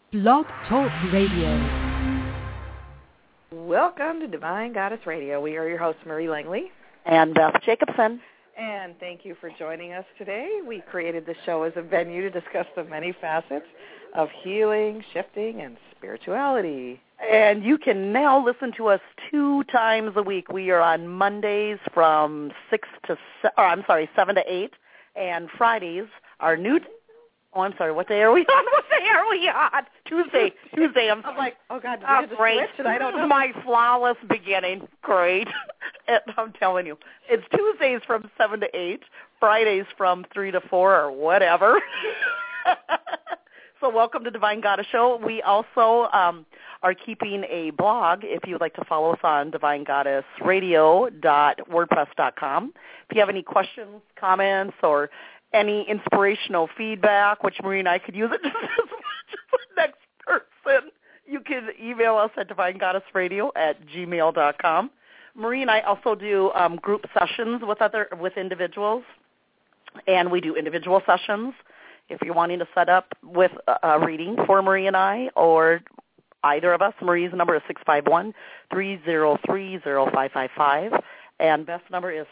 Blog Talk Radio. Welcome to Divine Goddess Radio. We are your hosts, Marie Langley and Beth Jacobson. And thank you for joining us today. We created this show as a venue to discuss the many facets of healing, shifting, and spirituality. And you can now listen to us 2 times a week. We are on Mondays from 7 to 8, and Fridays are new. What day are we on? What day are we on? Tuesday. I'm like, oh, God, did we do the switch? And I don't know. My flawless beginning. Great. I'm telling you. It's Tuesdays from 7 to 8, Fridays from 3 to 4 or whatever. So welcome to Divine Goddess Show. We also are keeping a blog if you would like to follow us on divinegoddessradio.wordpress.com. If you have any questions, comments, or any inspirational feedback, which Marie and I could use it just as much as the next person, you can email us at divinegoddessradio@gmail.com. Marie and I also do group sessions with individuals, and we do individual sessions. If you're wanting to set up with a reading for Marie and I or either of us, Marie's number is 651-303-0555, and Beth's number is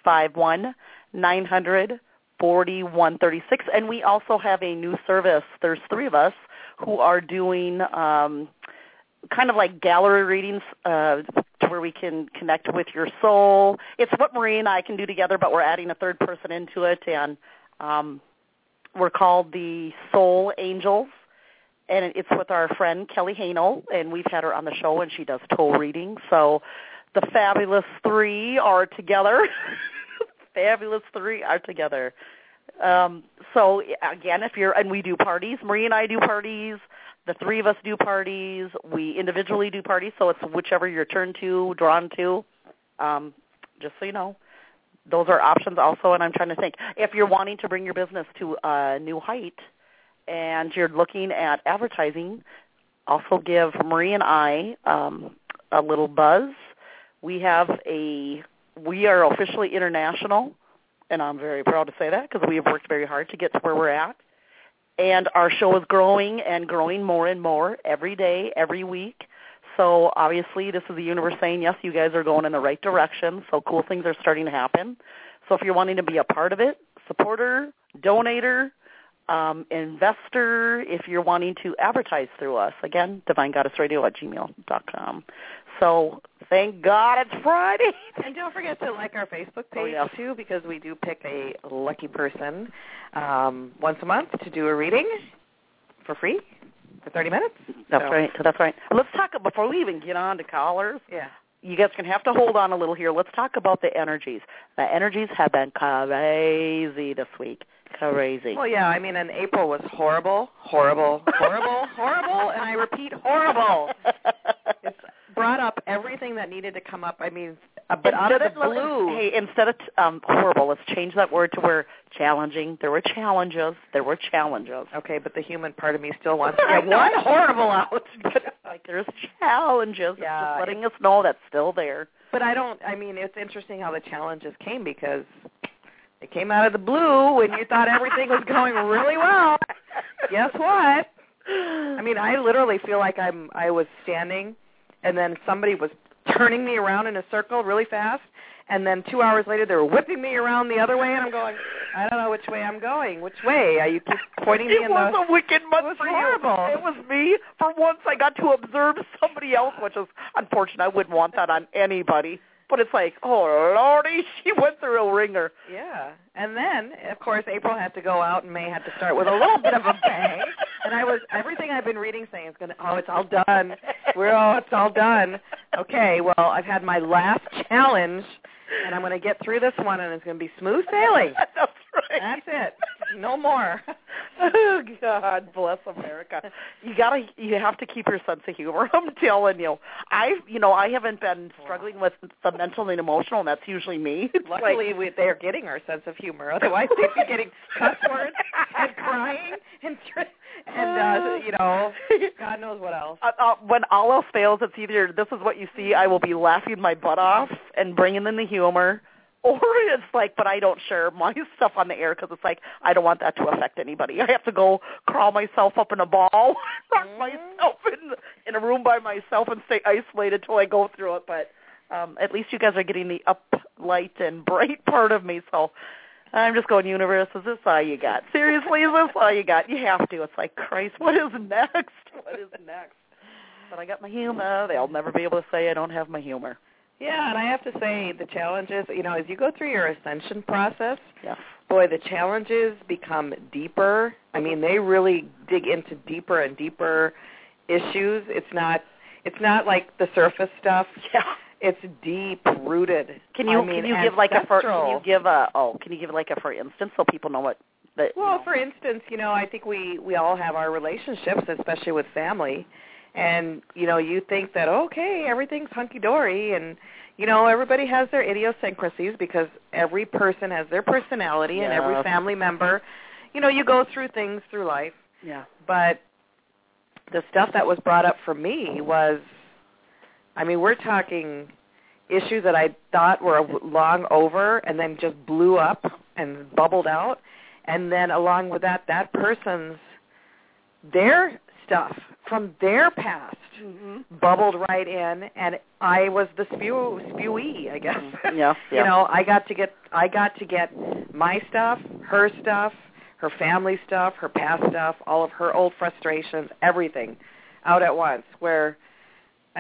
651-900-4136. And we also have a new service. There's 3 of us who are doing kind of like gallery readings to where we can connect with your soul. It's what Marie and I can do together, but we're adding a third person into it, and we're called the Soul Angels, and it's with our friend Kelly Haynel, and we've had her on the show, and she does toll reading. So the fabulous 3 are together. Fabulous 3 are together. So, again, and we do parties. Marie and I do parties. The 3 of us do parties. We individually do parties, so it's whichever you're drawn to, just so you know. Those are options also, and I'm trying to think. If you're wanting to bring your business to a new height and you're looking at advertising, also give Marie and I a little buzz. We are officially international, and I'm very proud to say that because we have worked very hard to get to where we're at. And our show is growing and growing more and more every day, every week. So obviously this is the universe saying, yes, you guys are going in the right direction, so cool things are starting to happen. So if you're wanting to be a part of it, supporter, donator, investor, if you're wanting to advertise through us, again, divinegoddessradio@gmail.com. So thank God it's Friday. And don't forget to like our Facebook page, too, because we do pick a lucky person once a month to do a reading for free. For 30 minutes? That's right. Let's talk, before we even get on to callers, yeah. You guys can have to hold on a little here. Let's talk about the energies. The energies have been crazy this week. Crazy. Well, yeah, I mean, and April was horrible, and I repeat, horrible. It's brought up everything that needed to come up. I mean, but out of the blue. Hey, instead of horrible, let's change that word to where challenging. There were challenges. Okay, but the human part of me still wants to get one horrible out. Like there's challenges. Yeah, just letting us know that's still there. But it's interesting how the challenges came because they came out of the blue when you thought everything was going really well. Guess what? I mean, I literally feel like I was standing and then somebody was turning me around in a circle really fast, and then 2 hours later they were whipping me around the other way, and I'm going, I don't know which way I'm going. Which way? You keep pointing me in the... It was a wicked month for horrible. You. It was me. For once I got to observe somebody else, which is unfortunate. I wouldn't want that on anybody. But it's like, oh, Lordy, she went through a ringer. Yeah. And then, of course, April had to go out and May had to start with a little bit of a bang. And everything I've been reading saying it's all done. It's all done. Okay, well, I've had my last challenge, and I'm going to get through this one, and it's going to be smooth sailing. That's right. That's it. No more. Oh, God bless America. You have to keep your sense of humor. I'm telling you. I haven't been struggling with the mental and emotional, and that's usually me. Luckily, they're getting our sense of humor. Otherwise, they'd be getting cuss words and crying and God knows what else. When all else fails, it's either this is what you see, I will be laughing my butt off and bringing in the humor, Or it's like, but I don't share my stuff on the air because it's like, I don't want that to affect anybody. I have to go crawl myself up in a ball, lock myself in a room by myself and stay isolated till I go through it. But at least you guys are getting the up, light, and bright part of me. So I'm just going, universe, is this all you got? Seriously, is this all you got? You have to. It's like, Christ, what is next? What is next? But I got my humor. They'll never be able to say I don't have my humor. Yeah, and I have to say the challenges, as you go through your ascension process, yes. Boy, the challenges become deeper. I mean, they really dig into deeper and deeper issues. It's not like the surface stuff. Yeah. It's deep rooted. Can you give like a for instance so people know what for instance, I think we all have our relationships, especially with family. And, you think that, okay, everything's hunky-dory, and, everybody has their idiosyncrasies because every person has their personality and every family member, you go through things through life. Yeah. But the stuff that was brought up for me was, we're talking issues that I thought were long over and then just blew up and bubbled out. And then along with that person's, their stuff from their past bubbled right in, and I was the spewee, I guess. Yeah. I got to get my stuff, her family stuff, her past stuff, all of her old frustrations, everything out at once. Where, I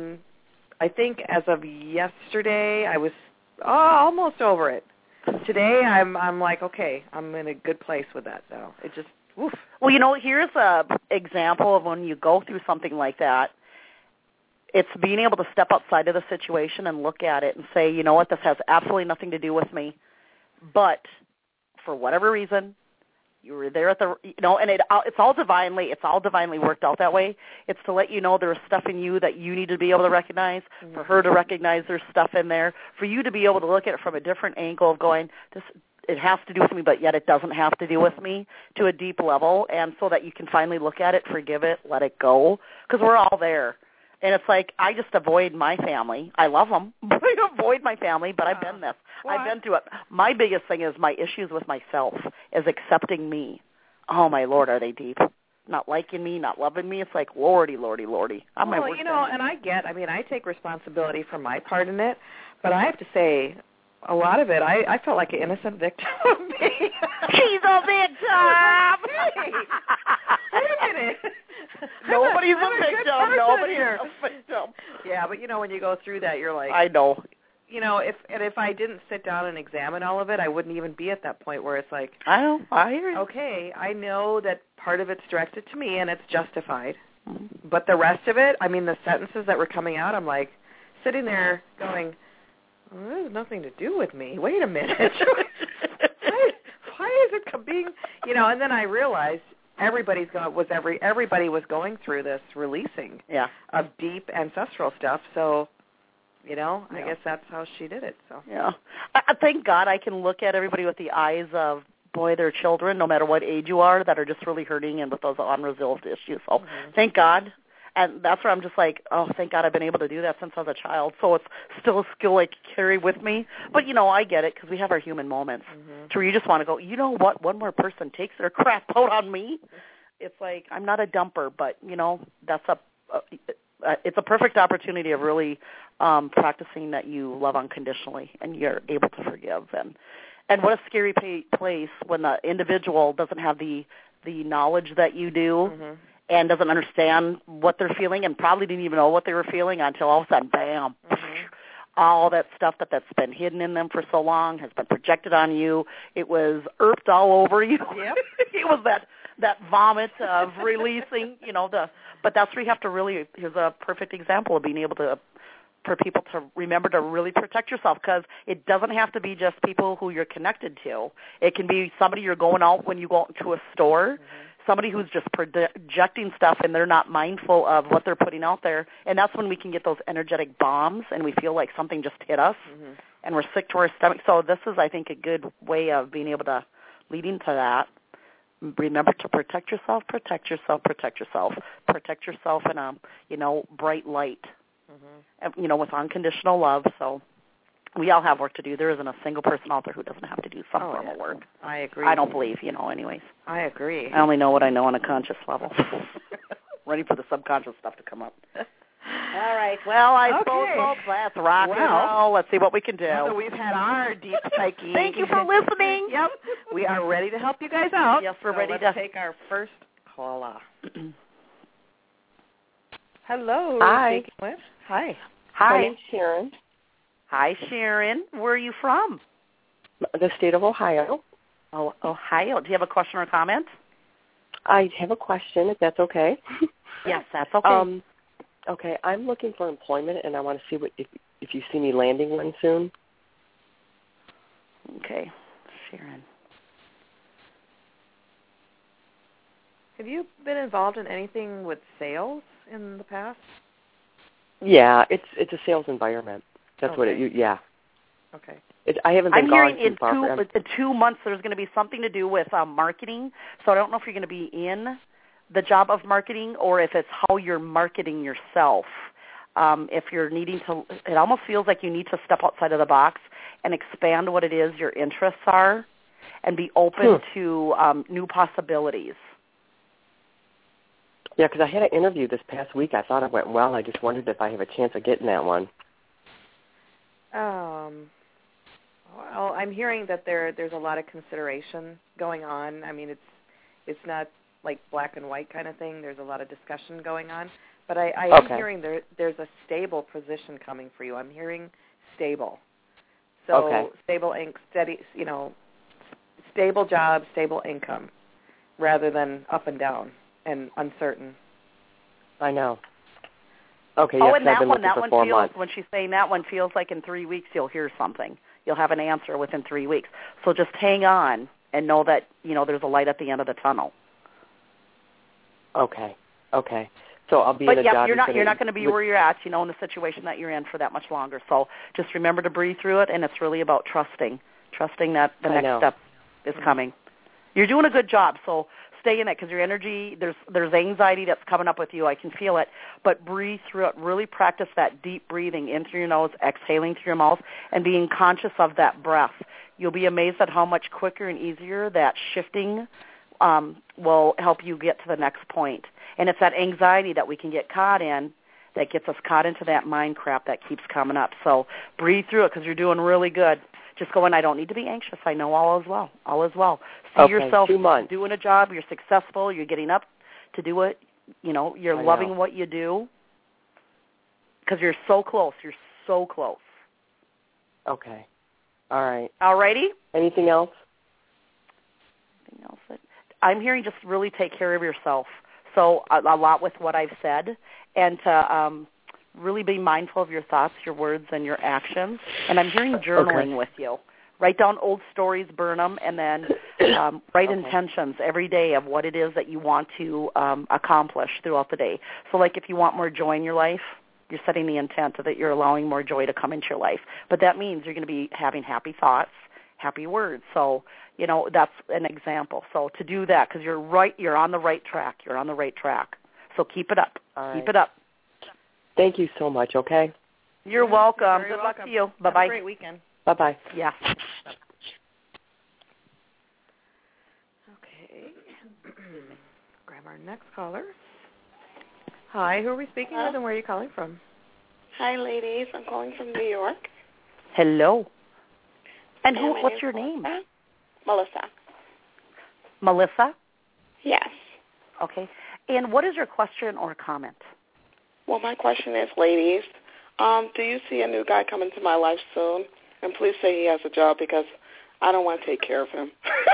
think as of yesterday, I was almost over it. Today, I'm like, okay, I'm in a good place with that now. It just, oof. Well, here's a example of when you go through something like that. It's being able to step outside of the situation and look at it and say, you know what, this has absolutely nothing to do with me. But for whatever reason, you were there at the, and it's all divinely worked out that way. It's to let you know there's stuff in you that you need to be able to recognize, for her to recognize there's stuff in there, for you to be able to look at it from a different angle of going, it has to do with me, but yet it doesn't have to do with me, to a deep level, and so that you can finally look at it, forgive it, let it go, because we're all there. And it's like, I just avoid my family. I love them, but I avoid my family, but I've been this. What? I've been through it. My biggest thing is my issues with myself, is accepting me. Oh, my Lord, are they deep? Not liking me, not loving me. It's like, Lordy. I'm my worst enemy. And I take responsibility for my part in it, but I have to say, a lot of it, I felt like an innocent victim of me. She's a victim! Hey, wait a minute. Nobody's a victim. Nobody's a victim. Yeah, but when you go through that, you're like, I know. If I didn't sit down and examine all of it, I wouldn't even be at that point where it's like, I know. I hear you. Okay, I know that part of it's directed to me and it's justified. Mm-hmm. But the rest of it, the sentences that were coming out, I'm like sitting there going, well, this has nothing to do with me. Wait a minute. Why is it being, and then I realized everybody was going through this releasing of deep ancestral stuff. So, I guess that's how she did it. So yeah, thank God I can look at everybody with the eyes of, boy, they're children, no matter what age you are, that are just really hurting and with those unresolved issues. So thank God. And that's where I'm just like, oh, thank God I've been able to do that since I was a child. So it's still a skill I carry with me. But, I get it because we have our human moments to where you just want to go, you know what, one more person takes their crap out on me. It's like, I'm not a dumper, but, that's it's a perfect opportunity of really practicing that you love unconditionally and you're able to forgive. And what a scary place when the individual doesn't have the knowledge that you do. And doesn't understand what they're feeling and probably didn't even know what they were feeling until all of a sudden, bam, all that stuff that's been hidden in them for so long has been projected on you. It was irped all over you. Yep. It was that vomit of releasing, but that's where you have to really, here's a perfect example of being able to, for people to remember to really protect yourself, because it doesn't have to be just people who you're connected to. It can be somebody you're going out when you go into a store, somebody who's just projecting stuff and they're not mindful of what they're putting out there. And that's when we can get those energetic bombs and we feel like something just hit us and we're sick to our stomach. So this is, I think, a good way of being able to lead into that. Remember to protect yourself, protect yourself, protect yourself. Protect yourself in a, bright light, with unconditional love. So we all have work to do. There isn't a single person out there who doesn't have to do some form of work. I agree. I don't believe, anyways. I agree. I only know what I know on a conscious level. Ready for the subconscious stuff to come up. All right. Well, I suppose, folks, let's rock and roll. Let's see what we can do. So we've had our deep psyche. Thank you for listening. Yep. We are ready to help you guys out. Yes, we're ready to take our first caller. Hello. Hi. Speaking with. Hi. My name's Sharon. Hi, Sharon. Where are you from? The state of Ohio. Oh, Ohio. Do you have a question or comment? I have a question, if that's okay. Yes, that's okay. Okay, I'm looking for employment, and I want to see if you see me landing one soon. Okay, Sharon. Have you been involved in anything with sales in the past? Yeah, it's a sales environment. That's what it. Yeah. Okay. I haven't been I'm hearing too far. in 2 months there's going to be something to do with marketing. So I don't know if you're going to be in the job of marketing or if it's how you're marketing yourself. If you're needing to, it almost feels like you need to step outside of the box and expand what it is your interests are and be open to new possibilities. Yeah, because I had an interview this past week. I thought it went well. I just wondered if I have a chance of getting that one. Well, I'm hearing that there's a lot of consideration going on. I mean, it's not like black and white kind of thing. There's a lot of discussion going on. But I am hearing there's a stable position coming for you. I'm hearing stable. So stable, steady, stable job, stable income, rather than up and down and uncertain. I know. Okay, oh, yes, and that one feels, months. When she's saying that one feels like in 3 weeks you'll hear something. You'll have an answer within 3 weeks. So just hang on and know that, there's a light at the end of the tunnel. Okay. So I'll be in a job. But you're not going to be where you're at, in the situation that you're in for that much longer. So just remember to breathe through it, and it's really about trusting that the next step is coming. You're doing a good job, so stay in it because your energy, there's anxiety that's coming up with you. I can feel it. But breathe through it. Really practice that deep breathing in through your nose, exhaling through your mouth, and being conscious of that breath. You'll be amazed at how much quicker and easier that shifting will help you get to the next point. And it's that anxiety that we can get caught in that gets us caught into that mind crap that keeps coming up. So breathe through it because you're doing really good. Just go in, I don't need to be anxious. I know all is well. All is well. See yourself 2 months. doing a job. You're successful. You're getting up to do it. You're loving what you do because you're so close. You're so close. Okay. All right. All righty? Anything else? Anything else? I'm hearing just really take care of yourself. So a lot with what I've said, and to really be mindful of your thoughts, your words, and your actions. And I'm hearing journaling with you. Write down old stories, burn them, and then write intentions every day of what it is that you want to accomplish throughout the day. So like if you want more joy in your life, you're setting the intent that you're allowing more joy to come into your life. But that means you're going to be having happy thoughts, happy words. So, that's an example. So to do that, because you're on the right track. You're on the right track. So keep it up. Keep it up. Thank you so much, okay? You're welcome. Good luck to you. Bye-bye. Have a great weekend. Bye-bye. Yeah. Okay. Grab our next caller. Hi, who are we speaking with and where are you calling from? Hi, ladies. I'm calling from New York. Hello. And what's your name? Melissa. Melissa? Yes. Okay. And what is your question or comment? Well, my question is, ladies, do you see a new guy come into my life soon? And please say he has a job because I don't want to take care of him.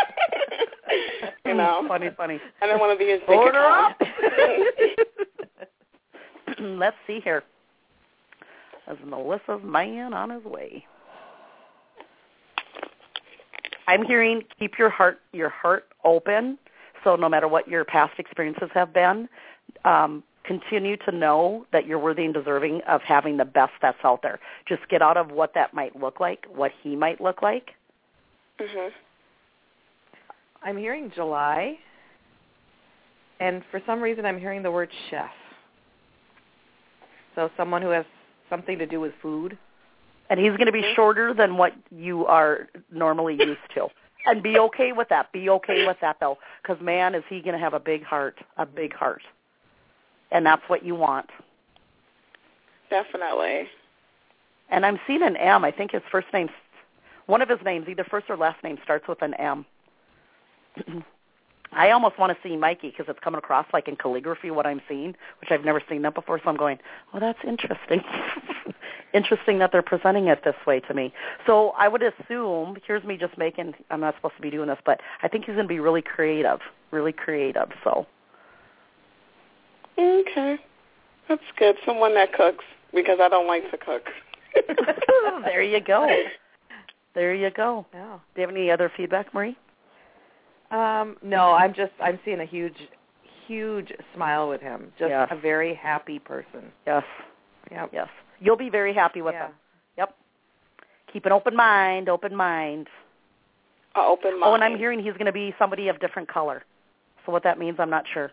Funny. I don't want to be his bank account. Let's see here. Is Melissa's man on his way? I'm hearing keep your heart open. So no matter what your past experiences have been, continue to know that you're worthy and deserving of having the best that's out there. Just get out of what that might look like, what he might look like. Mhm. I'm hearing July, and for some reason I'm hearing the word chef. So someone who has something to do with food. And he's going to be shorter than what you are normally used to. And be okay with that. Be okay with that, though, because, man, is he going to have a big heart, a big heart. And that's what you want. Definitely. And I'm seeing an M. I think his first name, one of his names, either first or last name, starts with an M. I almost want to see Mikey because it's coming across like in calligraphy what I'm seeing, which I've never seen that before. So I'm going, oh, that's interesting. Interesting that they're presenting it this way to me. So I would assume, here's me just making, I'm not supposed to be doing this, but I think he's going to be really creative, so. Okay. That's good. Someone that cooks, because I don't like to cook. There you go. There you go. Yeah. Do you have any other feedback, Marie? No, I'm seeing a huge smile with him. Just a very happy person. Yes. Yep. Yes. You'll be very happy with him. Yep. Keep an open mind. Open mind. Oh, and I'm hearing he's going to be somebody of different color. So what that means, I'm not sure.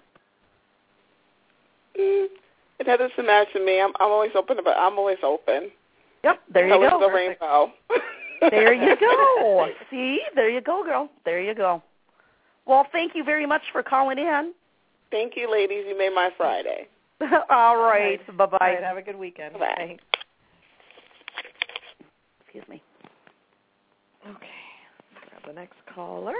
It doesn't matter to me. I'm always open, but I'm always open. Yep. There you go. The rainbow. There you go. See? There you go, girl. There you go. Well, thank you very much for calling in. Thank you, ladies. You made my Friday. All right. Bye-bye. All right, have a good weekend. Bye. Thanks. Excuse me. Okay. Grab the next caller.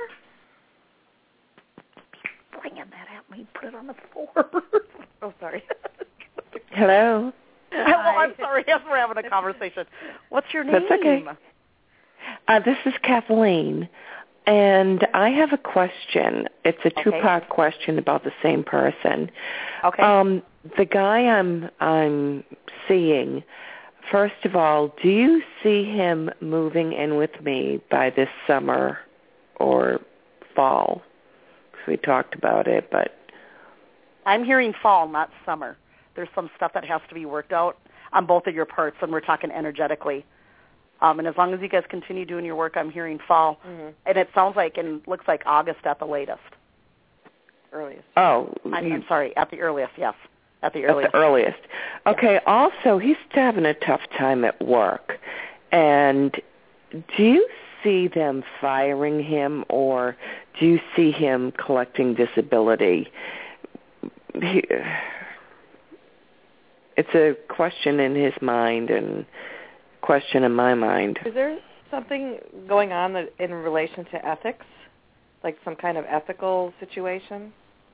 Bringing that at me. Put it on the floor. Oh, sorry. Hello. Oh, I'm sorry. Yes, we're having a conversation. What's your name? That's okay. This is Kathleen, and I have a question. It's a two-part question about the same person. Okay. The guy I'm seeing, first of all, do you see him moving in with me by this summer or fall? Because we talked about it, but I'm hearing fall, not summer. There's some stuff that has to be worked out on both of your parts, and we're talking energetically. And as long as you guys continue doing your work, I'm hearing fall. Mm-hmm. And it sounds like and looks like August at the latest. Earliest. Oh. I'm sorry, at the earliest, yes. At the earliest. At the earliest. Okay, also, he's having a tough time at work. And do you see them firing him, or do you see him collecting disability? It's a question in his mind and question in my mind. Is there something going on that in relation to ethics, like some kind of ethical situation?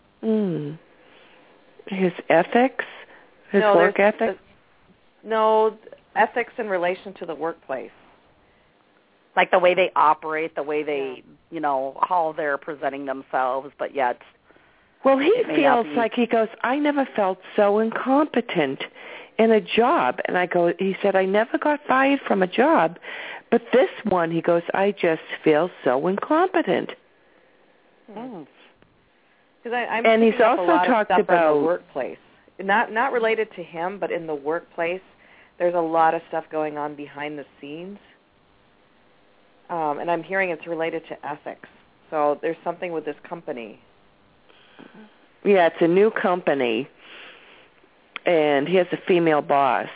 His ethics? His work ethic? No, ethics in relation to the workplace. Like the way they operate, the way they, how they're presenting themselves, but yet... Well, he feels like, he goes, I never felt so incompetent in a job. And he said, I never got fired from a job. But this one, he goes, I just feel so incompetent. I'm and he's also talked about in the workplace. Not related to him, but in the workplace, there's a lot of stuff going on behind the scenes. And I'm hearing it's related to ethics. So there's something with this company. Yeah, it's a new company, and he has a female boss.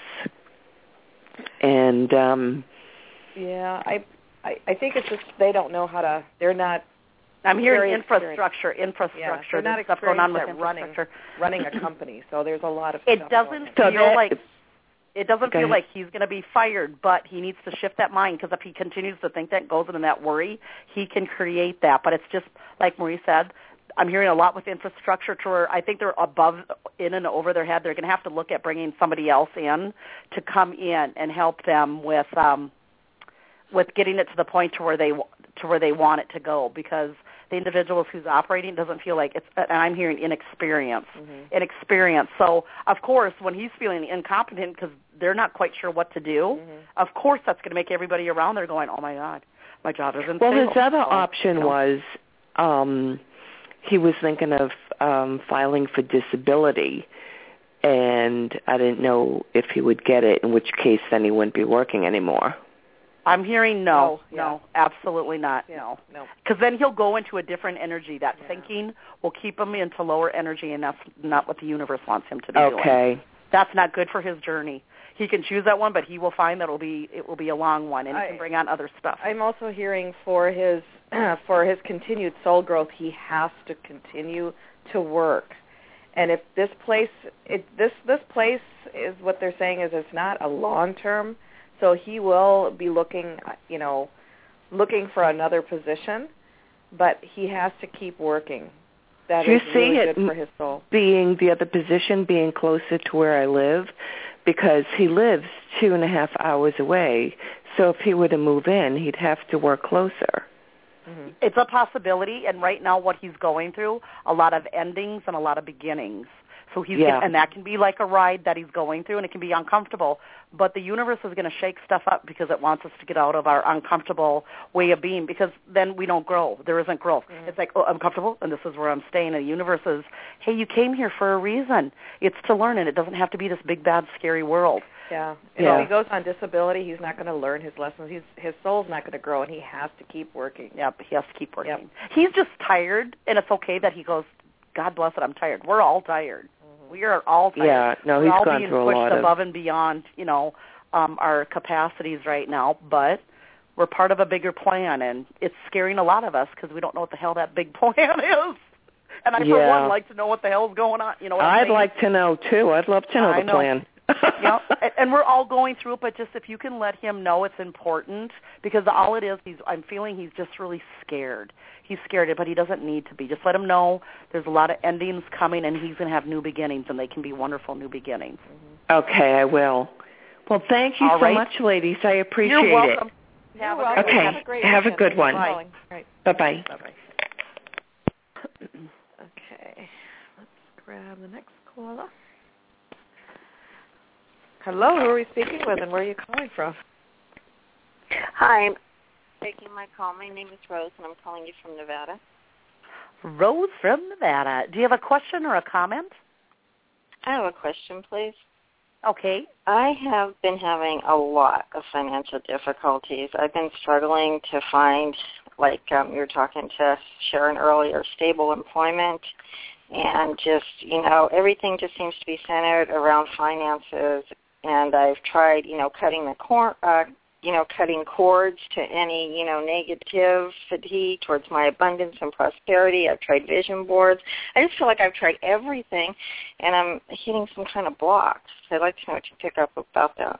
And I think it's just they don't know how to. They're not. I'm hearing infrastructure. Yeah, they're not stuff going on with running a company. So there's a lot of. It doesn't feel like. It doesn't feel like he's going to be fired, but he needs to shift that mind, because if he continues to think that, goes into that worry, he can create that. But it's just like Marie said. I'm hearing a lot with infrastructure to where I think they're in and over their head. They're going to have to look at bringing somebody else in to come in and help them with getting it to the point to where they want it to go, because the individuals who's operating doesn't feel like it's. And I'm hearing inexperience. So of course, when he's feeling incompetent because they're not quite sure what to do, of course that's going to make everybody around there going, oh my God, my job isn't. Well, his other option was. He was thinking of filing for disability, and I didn't know if he would get it, in which case then he wouldn't be working anymore. I'm hearing no, absolutely not, no. Because then he'll go into a different energy. That thinking will keep him into lower energy, and that's not what the universe wants him to be doing. Okay. That's not good for his journey. he can choose that one, but he will find that it will be a long one, and he can bring on other stuff. I'm also hearing for his continued soul growth, he has to continue to work. And if this place this place is what they're saying is it's not a long term, so he will be looking for another position, but he has to keep working. That is really good for his soul. Being the other position, being closer to where I live, because he lives 2.5 hours away. So if he were to move in, he'd have to work closer. Mm-hmm. It's a possibility, and right now what he's going through, a lot of endings and a lot of beginnings. So and that can be like a ride that he's going through, and it can be uncomfortable. But the universe is going to shake stuff up because it wants us to get out of our uncomfortable way of being, because then we don't grow. There isn't growth. Mm-hmm. It's like, oh, I'm comfortable, and this is where I'm staying. And the universe is, hey, you came here for a reason. It's to learn, and it doesn't have to be this big, bad, scary world. Yeah. If he goes on disability, he's not going to learn his lessons. His soul's not going to grow, and he has to keep working. Yep, he has to keep working. Yep. He's just tired, and it's okay that he goes, God bless it, I'm tired. We're all tired. We are all tired. Yeah, no, he's gone through a lot We're all being pushed above and beyond, our capacities right now, but we're part of a bigger plan, and it's scaring a lot of us because we don't know what the hell that big plan is. And I, for one, like to know what the hell's going on. I'd like to know, too. I'd love to know the plan. And we're all going through it, but just if you can let him know it's important, because all it is, I'm feeling he's just really scared. He's scared, but he doesn't need to be. Just let him know there's a lot of endings coming, and he's going to have new beginnings, and they can be wonderful new beginnings. Mm-hmm. Okay, I will. Well, thank you so much, ladies. I appreciate it. You're welcome. You're welcome. Okay, have a great have a weekend. good one. Right. Bye-bye. Bye-bye. Okay, let's grab the next caller. Hello, who are we speaking with, and where are you calling from? Hi, I'm taking my call. My name is Rose, and I'm calling you from Nevada. Rose from Nevada. Do you have a question or a comment? I have a question, please. Okay. I have been having a lot of financial difficulties. I've been struggling to find, like you were talking to Sharon earlier, stable employment, and just, everything just seems to be centered around finances. And I've tried, cutting cords to any, negativity towards my abundance and prosperity. I've tried vision boards. I just feel like I've tried everything, and I'm hitting some kind of blocks. I'd like to know what you pick up about that.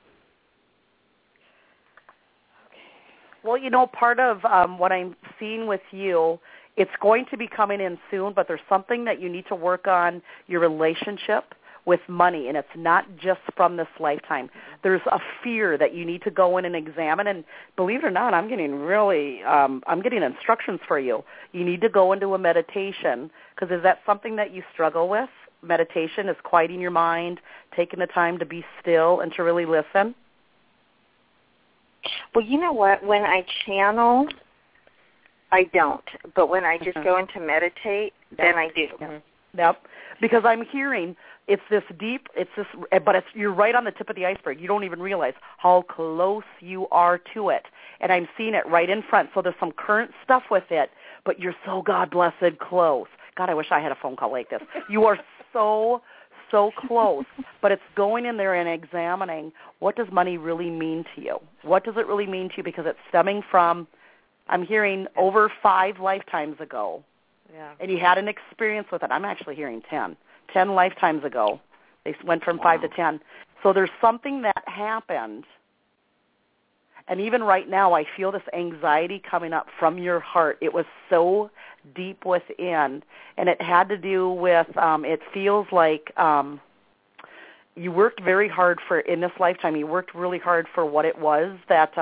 Well, part of what I'm seeing with you, it's going to be coming in soon, but there's something that you need to work on, your relationship with money, and it's not just from this lifetime. There's a fear that you need to go in and examine, and believe it or not, I'm getting instructions for you. You need to go into a meditation, because is that something that you struggle with? Meditation is quieting your mind, taking the time to be still and to really listen? Well, you know what? When I channel, I don't. But when I just go into meditate, then I do. Yep. Because I'm hearing it's this deep, but you're right on the tip of the iceberg. You don't even realize how close you are to it. And I'm seeing it right in front. So there's some current stuff with it, but you're so God-blessed close. God, I wish I had a phone call like this. You are so close, but it's going in there and examining what does money really mean to you? What does it really mean to you? Because it's stemming from, I'm hearing, over 5 lifetimes ago. Yeah. And you had an experience with it. I'm actually hearing 10 lifetimes ago. They went from 5 to 10. So there's something that happened. And even right now, I feel this anxiety coming up from your heart. It was so deep within. And it had to do with, it feels like you worked very hard in this lifetime, you worked really hard for what it was that,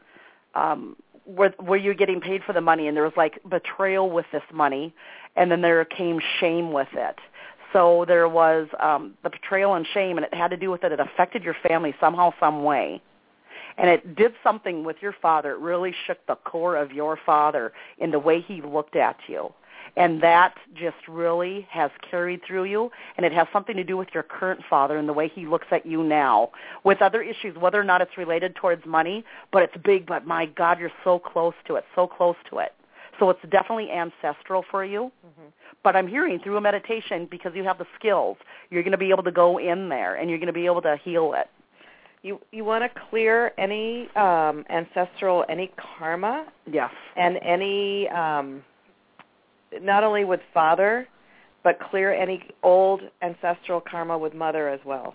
were you getting paid for the money, and there was like betrayal with this money, and then there came shame with it. So there was the betrayal and shame, and it had to do with it. It affected your family somehow, some way. And it did something with your father. It really shook the core of your father in the way he looked at you. And that just really has carried through you, and it has something to do with your current father and the way he looks at you now, with other issues, whether or not it's related towards money, but it's big, but my God, you're so close to it, so close to it. So it's definitely ancestral for you. Mm-hmm. But I'm hearing through a meditation, because you have the skills, you're going to be able to go in there, and you're going to be able to heal it. You want to clear any ancestral, any karma. Yes. And any, not only with father, but clear any old ancestral karma with mother as well.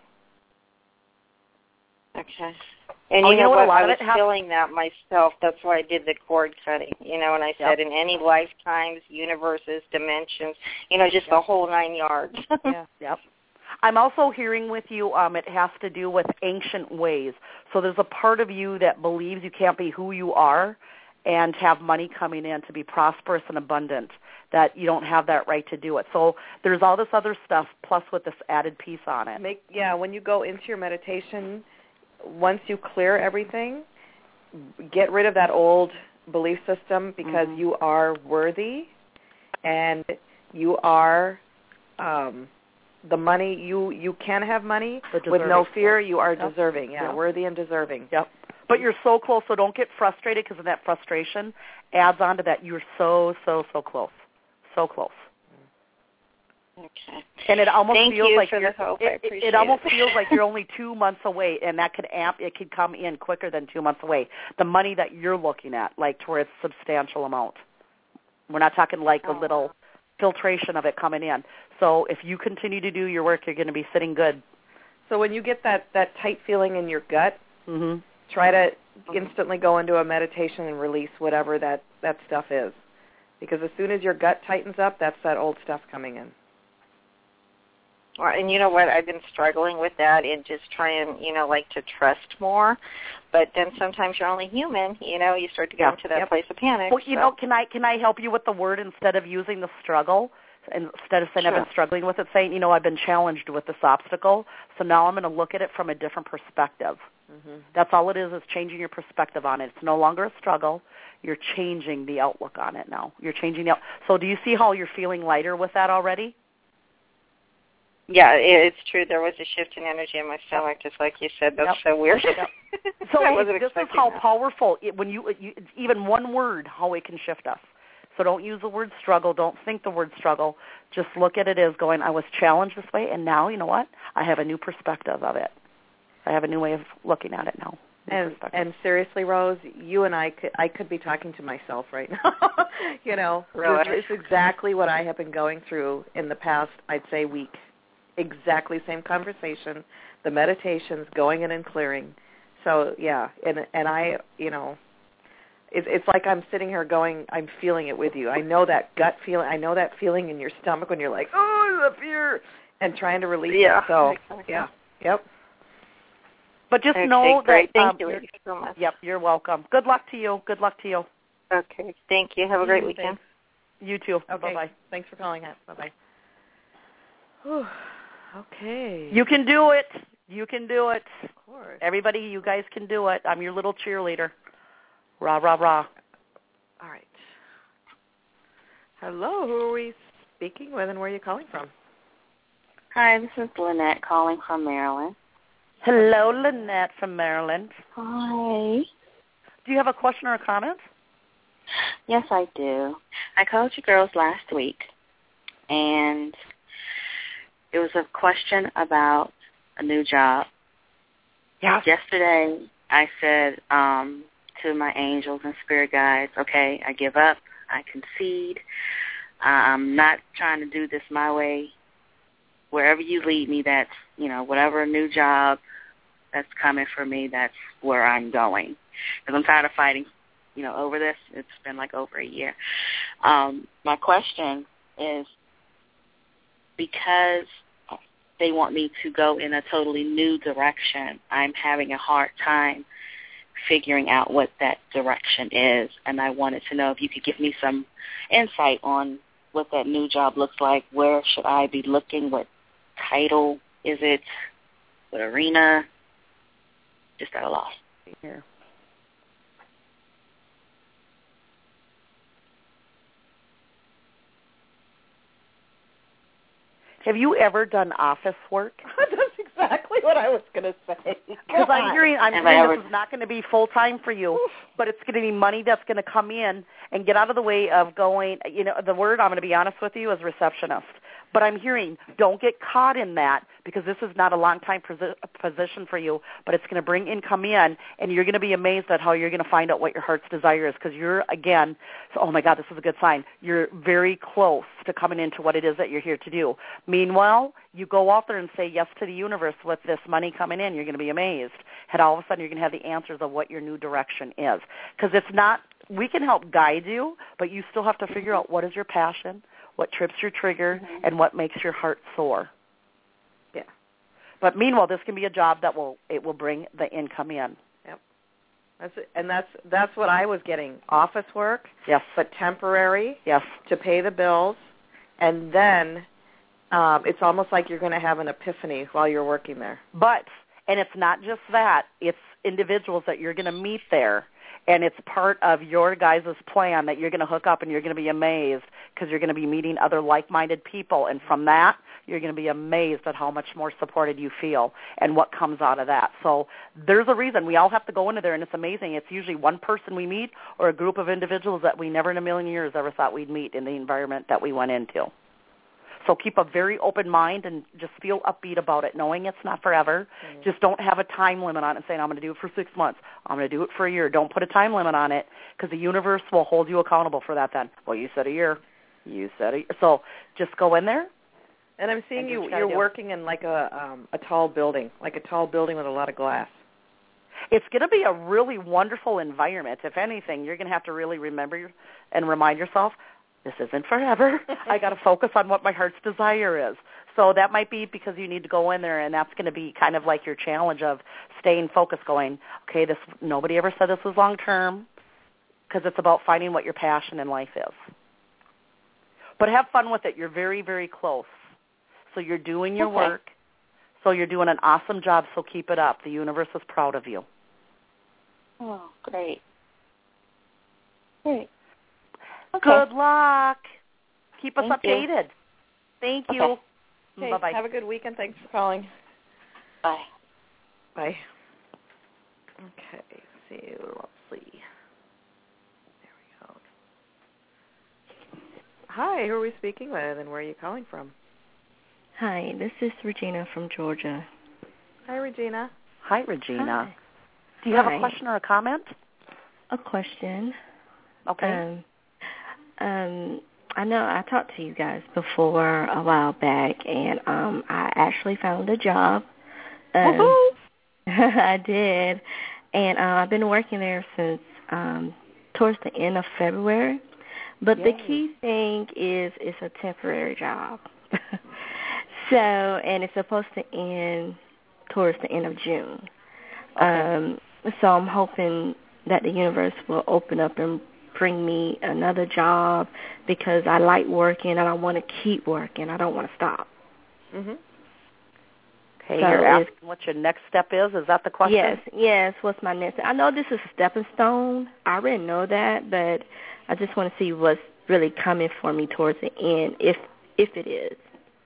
Okay. And you know what? I was feeling that myself. That's why I did the cord cutting. And I said in any lifetimes, universes, dimensions, just the whole 9 yards. Yeah. Yep. I'm also hearing with you it has to do with ancient ways. So there's a part of you that believes you can't be who you are and have money coming in to be prosperous and abundant, that you don't have that right to do it. So there's all this other stuff plus with this added piece on it. When you go into your meditation, once you clear everything, get rid of that old belief system because you are worthy and you are the money, you can have money with no fear. You are deserving, worthy and deserving. Yep. But you're so close, so don't get frustrated because of that frustration adds on to that. You're so, so, so close. So close. Okay. And it almost feels like for the hope. I appreciate it almost feels like you're only 2 months away, and that could it could come in quicker than 2 months away. The money that you're looking at, like to where it's a substantial amount. We're not talking like a little filtration of it coming in. So if you continue to do your work, you're going to be sitting good. So when you get that tight feeling in your gut, try to instantly go into a meditation and release whatever that stuff is. Because as soon as your gut tightens up, that's that old stuff coming in. Well, and you know what? I've been struggling with that and just trying, to trust more. But then sometimes you're only human. You start to get into that place of panic. Well, can I help you with the word instead of using the struggle? Instead of saying I've been struggling with it, saying, I've been challenged with this obstacle, so now I'm going to look at it from a different perspective. That's all it is changing your perspective on it. It's no longer a struggle. You're changing the outlook on it now. You're changing the So do you see how you're feeling lighter with that already? Yeah, it's true. There was a shift in energy in my stomach, just like you said. That's so weird. So this is how powerful, when you even one word, how it can shift us. So don't use the word struggle. Don't think the word struggle. Just look at it as going, I was challenged this way, and now, you know what? I have a new perspective of it. I have a new way of looking at it now. And seriously, Rose, you and I could be talking to myself right now. Really? It's exactly what I have been going through in the past, I'd say, week. Exactly same conversation, the meditations, going in and clearing. So, yeah, and I, it's like I'm sitting here going, I'm feeling it with you. I know that gut feeling. I know that feeling in your stomach when you're like, oh, the fear, and trying to release it. So, yeah, yep. But just know that. Thank you so much. Yep, you're welcome. Good luck to you. Good luck to you. Okay, thank you. Have a great weekend. You too. Okay. Bye-bye. Thanks for calling us. Bye-bye. Okay. You can do it. You can do it. Of course. Everybody, you guys can do it. I'm your little cheerleader. Rah, rah, rah. All right. Hello. Who are we speaking with, and where are you calling from? Hi, this is Lynette calling from Maryland. Hello, Lynette from Maryland. Hi. Do you have a question or a comment? Yes, I do. I called you girls last week, and it was a question about a new job. Yeah. Yesterday, I said to my angels and spirit guides, okay, I give up. I concede. I'm not trying to do this my way. Wherever you lead me, that's, whatever new job that's coming for me, that's where I'm going. Because I'm tired of fighting, over this. It's been like over a year. My question is, because they want me to go in a totally new direction, I'm having a hard time figuring out what that direction is. And I wanted to know if you could give me some insight on what that new job looks like. Where should I be looking? What title is it? What arena? Just at a loss. Here. Have you ever done office work? That's exactly what I was going to say. Because I'm hearing this is not going to be full-time for you, but it's going to be money that's going to come in and get out of the way of going, the word, I'm going to be honest with you, is receptionist. But I'm hearing, don't get caught in that, because this is not a long-time position for you, but it's going to bring income in, and you're going to be amazed at how you're going to find out what your heart's desire is, because you're, again, oh my God, this is a good sign. You're very close to coming into what it is that you're here to do. Meanwhile, you go out there and say yes to the universe with this money coming in. You're going to be amazed. And all of a sudden, you're going to have the answers of what your new direction is. Because it's not, we can help guide you, but you still have to figure out what is your passion, what trips your trigger, and what makes your heart soar. Yeah. But meanwhile, this can be a job that will bring the income in. Yep. That's what I was getting. Office work. Yes. But temporary. Yes. To pay the bills, and then it's almost like you're going to have an epiphany while you're working there. And it's not just that. It's individuals that you're going to meet there. And it's part of your guys' plan that you're going to hook up, and you're going to be amazed because you're going to be meeting other like-minded people. And from that, you're going to be amazed at how much more supported you feel and what comes out of that. So there's a reason. We all have to go into there, and it's amazing. It's usually one person we meet or a group of individuals that we never in a million years ever thought we'd meet in the environment that we went into. So keep a very open mind and just feel upbeat about it, knowing it's not forever. Mm-hmm. Just don't have a time limit on it and saying, I'm going to do it for 6 months. I'm going to do it for a year. Don't put a time limit on it, because the universe will hold you accountable for that then. Well, you said a year. You said a year. So just go in there. And I'm seeing you're working in like a tall building, like a tall building with a lot of glass. It's going to be a really wonderful environment. If anything, you're going to have to really remember and remind yourself, this isn't forever. I got to focus on what my heart's desire is. So that might be because you need to go in there, and that's going to be kind of like your challenge of staying focused, going, okay, nobody ever said this was long-term, because it's about finding what your passion in life is. But have fun with it. You're very, very close. So you're doing your work. So you're doing an awesome job, so keep it up. The universe is proud of you. Oh, great. Great. Okay. Good luck. Keep us updated. Thank you. Okay. Bye-bye. Have a good weekend. Thanks for calling. Bye. Bye. Okay. Let's see. There we go. Hi. Who are we speaking with, and where are you calling from? Hi. This is Regina from Georgia. Hi, Regina. Hi, Regina. Hi. Do you have a question or a comment? A question. Okay. I know I talked to you guys before a while back, and I actually found a job. Woohoo! I did, and I've been working there since towards the end of February. But the key thing is it's a temporary job. And it's supposed to end towards the end of June. Okay. So I'm hoping that the universe will open up and bring me another job, because I like working and I want to keep working. I don't want to stop. Mm-hmm. Okay, so you're asking what your next step is? Is that the question? Yes. What's my next step? I know this is a stepping stone. I already know that, but I just want to see what's really coming for me towards the end, if it is.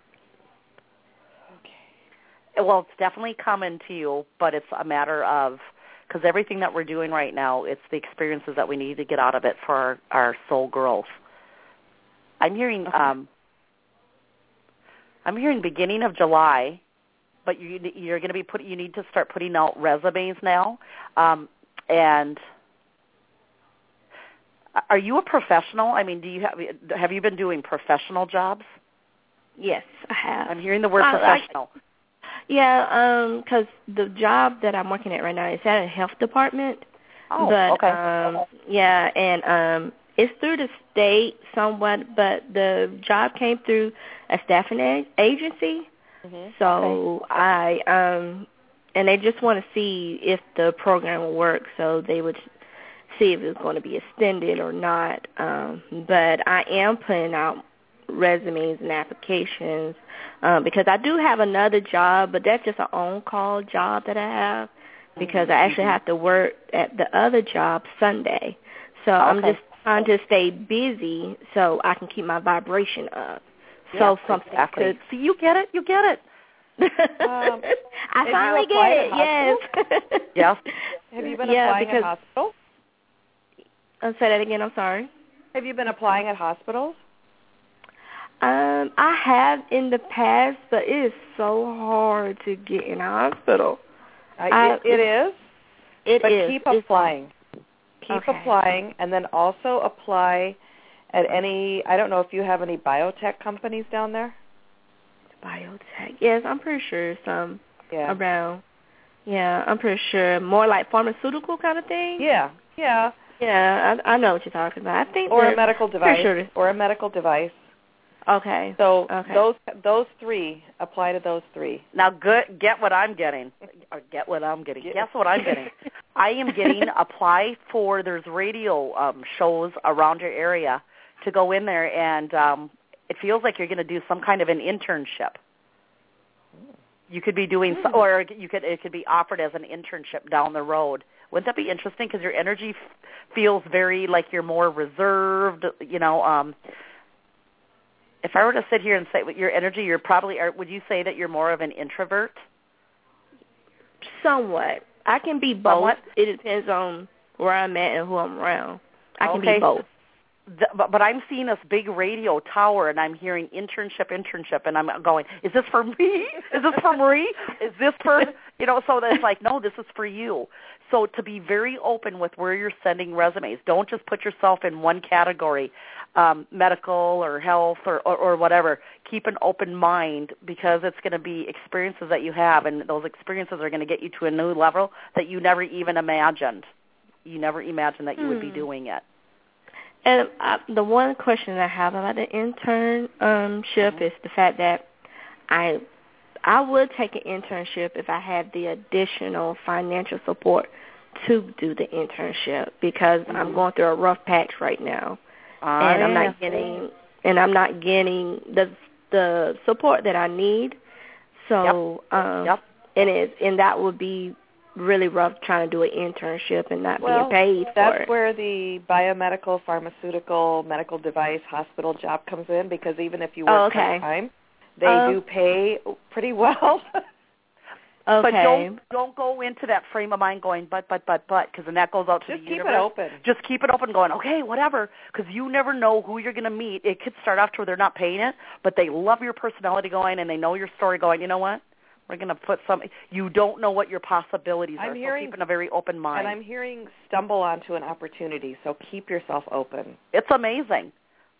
Okay. Well, it's definitely coming to you, but it's a matter of, because everything that we're doing right now, it's the experiences that we need to get out of it for our soul growth. I'm hearing beginning of July, but you're going to be you need to start putting out resumes now. And are you a professional? I mean, have you been doing professional jobs? Yes, I have. I'm hearing the word professional. Yeah, because the job that I'm working at right now is at a health department. Oh, but, okay. Yeah, and it's through the state somewhat, but the job came through a staffing agency. Mm-hmm. So and they just want to see if the program will work, so they would see if it's going to be extended or not. But I am putting out resumes and applications because I do have another job, but that's just an on-call job that I have, because I actually have to work at the other job Sunday. So I'm just trying to stay busy so I can keep my vibration up. So something could... See, you get it. I finally get it, yes. Yes. Have you been applying at hospitals? Say that again, I'm sorry. Have you been applying at hospitals? I have in the past, but it is so hard to get in a hospital. It is. But keep applying. Keep Okay. applying, and then also apply at any, I don't know if you have any biotech companies down there? Biotech. Yes, I'm pretty sure some Yeah. around. Yeah, I'm pretty sure. More like pharmaceutical kind of thing? Yeah. Yeah, I know what you're talking about. I think Or they're a medical device. pretty sure. Or a medical device. Okay. So Okay. those three, apply to those three. Now, get what I'm getting. Or get what I'm getting. Guess what I'm getting. I am getting apply for, there's radio shows around your area to go in there, and it feels like you're going to do some kind of an internship. You could be doing, or it could be offered as an internship down the road. Wouldn't that be interesting? Because your energy feels very like you're more reserved. You know, if I were to sit here and say your energy, you're probably, would you say that you're more of an introvert? Somewhat. I can be both. Somewhat? It depends on where I'm at and who I'm around. I can Okay. be both. But I'm seeing this big radio tower, and I'm hearing internship, and I'm going, is this for me? Is this for Marie? Is this for, you know, so that it's like, no, this is for you. So to be very open with where you're sending resumes. Don't just put yourself in one category, medical or health or whatever. Keep an open mind, because it's going to be experiences that you have, and those experiences are going to get you to a new level that you never even imagined. You never imagined that you would be doing it. And the one question I have about the internship is the fact that I would take an internship if I had the additional financial support to do the internship, because I'm going through a rough patch right now, and I'm not getting the support that I need. So and that would be really rough trying to do an internship and not being paid for it. That's where the biomedical, pharmaceutical, medical device, hospital job comes in, because even if you work part-time, they do pay pretty well. But don't go into that frame of mind going, but, because then that goes out to the universe. Just keep it open. Just keep it open going, okay, whatever, because you never know who you're going to meet. It could start off to where they're not paying it, but they love your personality going, and they know your story going, you know what? We're going to put some, you don't know what your possibilities are, so keeping a very open mind. And I'm hearing stumble onto an opportunity, so keep yourself open. It's amazing.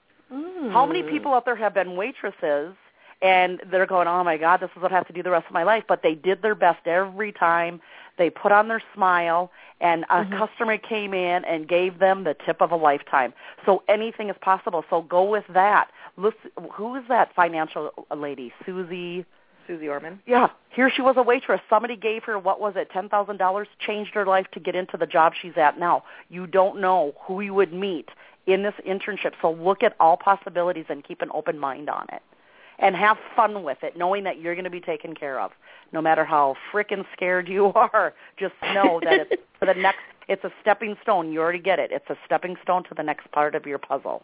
How many people out there have been waitresses, and they're going, oh, my God, this is what I have to do the rest of my life, but they did their best every time. They put on their smile, and a customer came in and gave them the tip of a lifetime. So anything is possible, so go with that. Listen, who is that financial lady? Susie Orman? Yeah. Here she was a waitress. Somebody gave her, what was it, $10,000, changed her life to get into the job she's at now. You don't know who you would meet in this internship, so look at all possibilities and keep an open mind on it. And have fun with it, knowing that you're going to be taken care of. No matter how frickin' scared you are, just know that it's for the next, it's a stepping stone. You already get it. It's a stepping stone to the next part of your puzzle.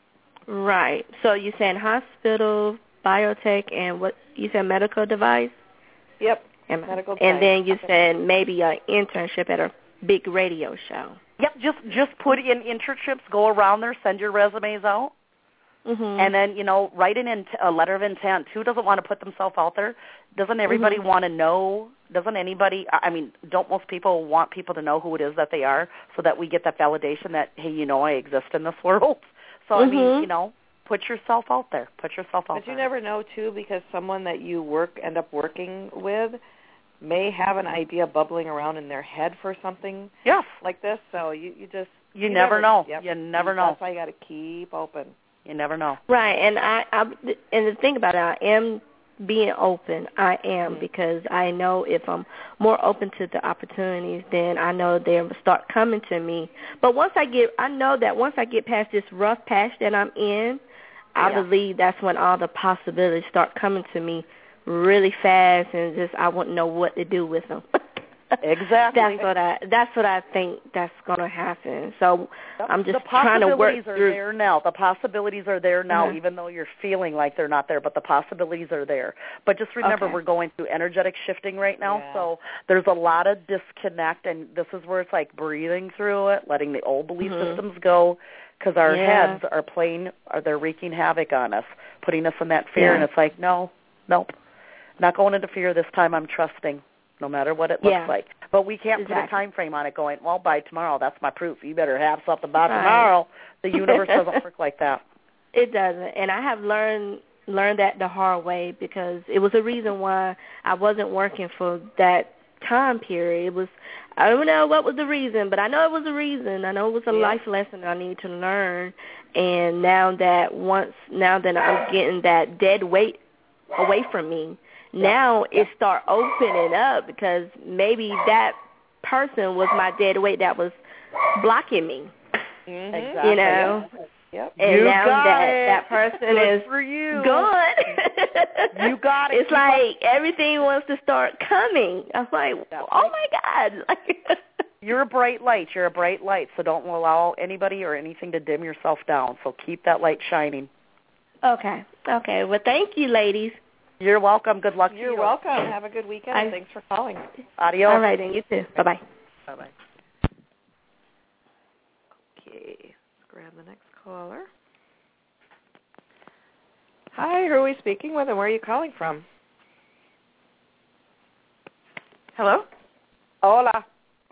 Right. So you're saying hospital, biotech, and what you said, medical device? Yep, medical device. And then you said maybe an internship at a big radio show. Yep, just put in internships, go around there, send your resumes out, and then, you know, write a letter of intent. Who doesn't want to put themselves out there? Doesn't everybody want to know? Doesn't anybody, I mean, don't most people want people to know who it is that they are, so that we get that validation that, hey, you know, I exist in this world? So, I mean, you know, put yourself out there. Put yourself out there. But you never know, too, because someone that you end up working with may have an idea bubbling around in their head for something like this. So you never know. Yep. You never know. That's why you got to keep open. You never know. Right, and and the thing about it, I am being open. I am, because I know if I'm more open to the opportunities, then I know they'll start coming to me. But I know that once I get past this rough patch that I'm in, I believe that's when all the possibilities start coming to me really fast, and just I wouldn't know what to do with them. Exactly. That's what I think that's going to happen. So I'm just the trying to work possibilities are through. there now. The possibilities are there now, Uh-huh. even though you're feeling like they're not there, but the possibilities are there. But just remember, Okay. we're going through energetic shifting right now, Yeah. so there's a lot of disconnect, and this is where it's like breathing through it, letting the old belief systems go, because our heads are they're wreaking havoc on us, putting us in that fear, and it's like, nope, not going into fear this time. I'm trusting, no matter what it looks like. But we can't put a time frame on it going, well, by tomorrow, that's my proof. You better have something by tomorrow. The universe doesn't work like that. It doesn't. And I have learned that the hard way, because it was a reason why I wasn't working for that time period. It was, I don't know what was the reason, but I know it was a reason. I know it was a life lesson I need to learn. And now that I'm getting that dead weight away from me, now it start opening up, because maybe that person was my dead weight that was blocking me. Mm-hmm. Exactly. You know? Yep. And you now got that person Good is for you. gone. You got it. It's like everything wants to start coming. I'm like, oh my God. You're a bright light. You're a bright light. So don't allow anybody or anything to dim yourself down. So keep that light shining. Okay. Well, thank you, ladies. You're welcome. Good luck to you. You're welcome. Have a good weekend. And thanks for calling. Adios. All right, and you too. Bye-bye. Bye-bye. Okay. Let's grab the next caller. Hi, who are we speaking with, and where are you calling from? Hello? Hola.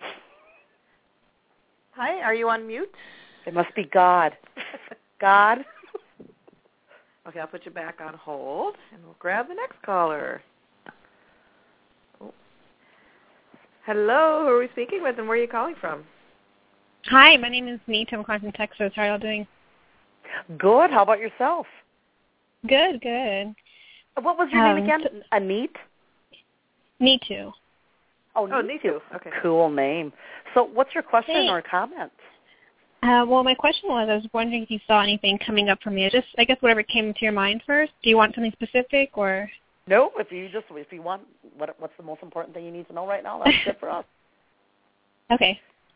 Hi, are you on mute? It must be God. God? Okay, I'll put you back on hold, and we'll grab the next caller. Oh. Hello, who are we speaking with, and where are you calling from? Hi, my name is Neat. I'm calling from Texas. How are y'all doing? Good. How about yourself? Good, good. What was your name again? Anit? Neetu. Oh, Neetu. Okay. Cool name. So what's your question or comment? Well, my question was, I was wondering if you saw anything coming up for me. Just, I guess, whatever came to your mind first. Do you want something specific, or? No, if you want, what's the most important thing you need to know right now? That's good for us. Okay.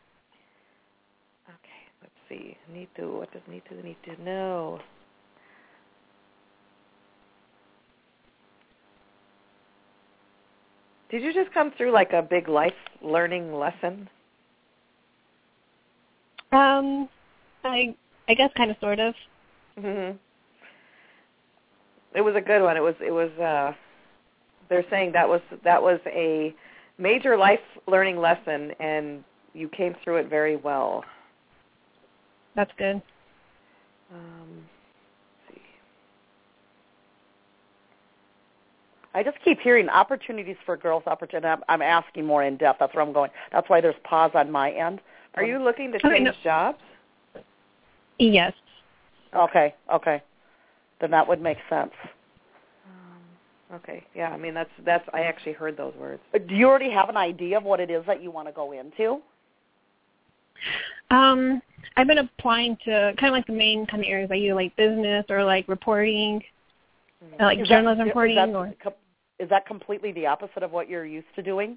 Okay, let's see. Neetu, what does Neetu need to know? Did you just come through like a big life learning lesson? I guess kind of, sort of. Mhm. It was a good one. It was. They're saying that was a major life learning lesson, and you came through it very well. That's good. Let's see. I just keep hearing opportunities for girls. I'm asking more in depth. That's where I'm going. That's why there's pause on my end. Are you looking to change jobs? Yes. Okay. Then that would make sense. Okay. Yeah. I mean, that's. I actually heard those words. Do you already have an idea of what it is that you want to go into? I've been applying to kind of like the main kind of areas I use, like business or like reporting, or like journalism reporting. Is that completely the opposite of what you're used to doing?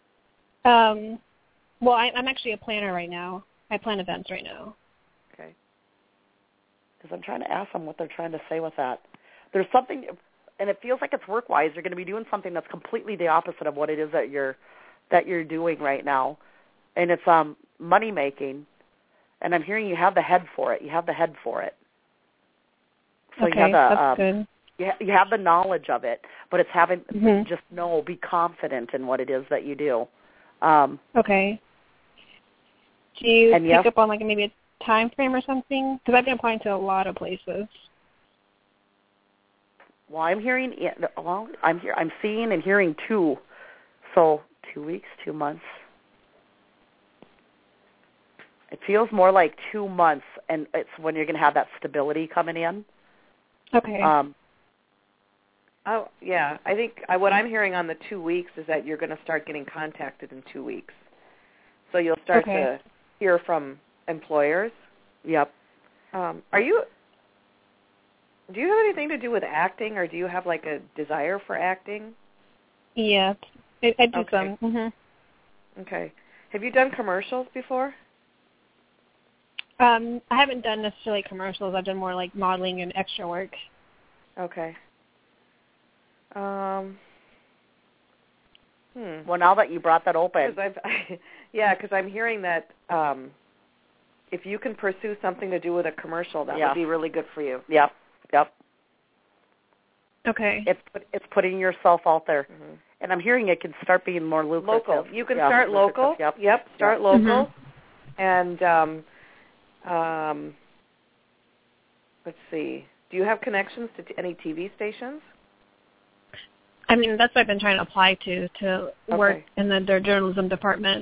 Well, I'm actually a planner right now. I plan events right now. Okay. Because I'm trying to ask them what they're trying to say with that. There's something, and it feels like it's work-wise. You're going to be doing something that's completely the opposite of what it is that you're doing right now, and it's money making. And I'm hearing you have the head for it. So okay, you have the, that's good. You have the knowledge of it, but it's having just be confident in what it is that you do. Okay. Do you pick up on like maybe a time frame or something? Because I've been applying to a lot of places. Well, I'm seeing and hearing 2. So 2 weeks, 2 months. It feels more like 2 months, and it's when you're going to have that stability coming in. Okay. Oh, yeah. I think what I'm hearing on the 2 weeks is that you're going to start getting contacted in 2 weeks. So you'll start to hear from employers. Yep. Do you have anything to do with acting, or do you have like a desire for acting? Yeah, I do some. Okay. Have you done commercials before? I haven't done necessarily commercials. I've done more like modeling and extra work. Okay. Well, now that you brought that open. Because I'm hearing that if you can pursue something to do with a commercial, that would be really good for you. Yep. Okay. It's putting yourself out there. Mm-hmm. And I'm hearing it can start being more lucrative. Local. You can start local. Yep. Start local. And let's see. Do you have connections to any TV stations? I mean, that's what I've been trying to apply to work in their journalism department.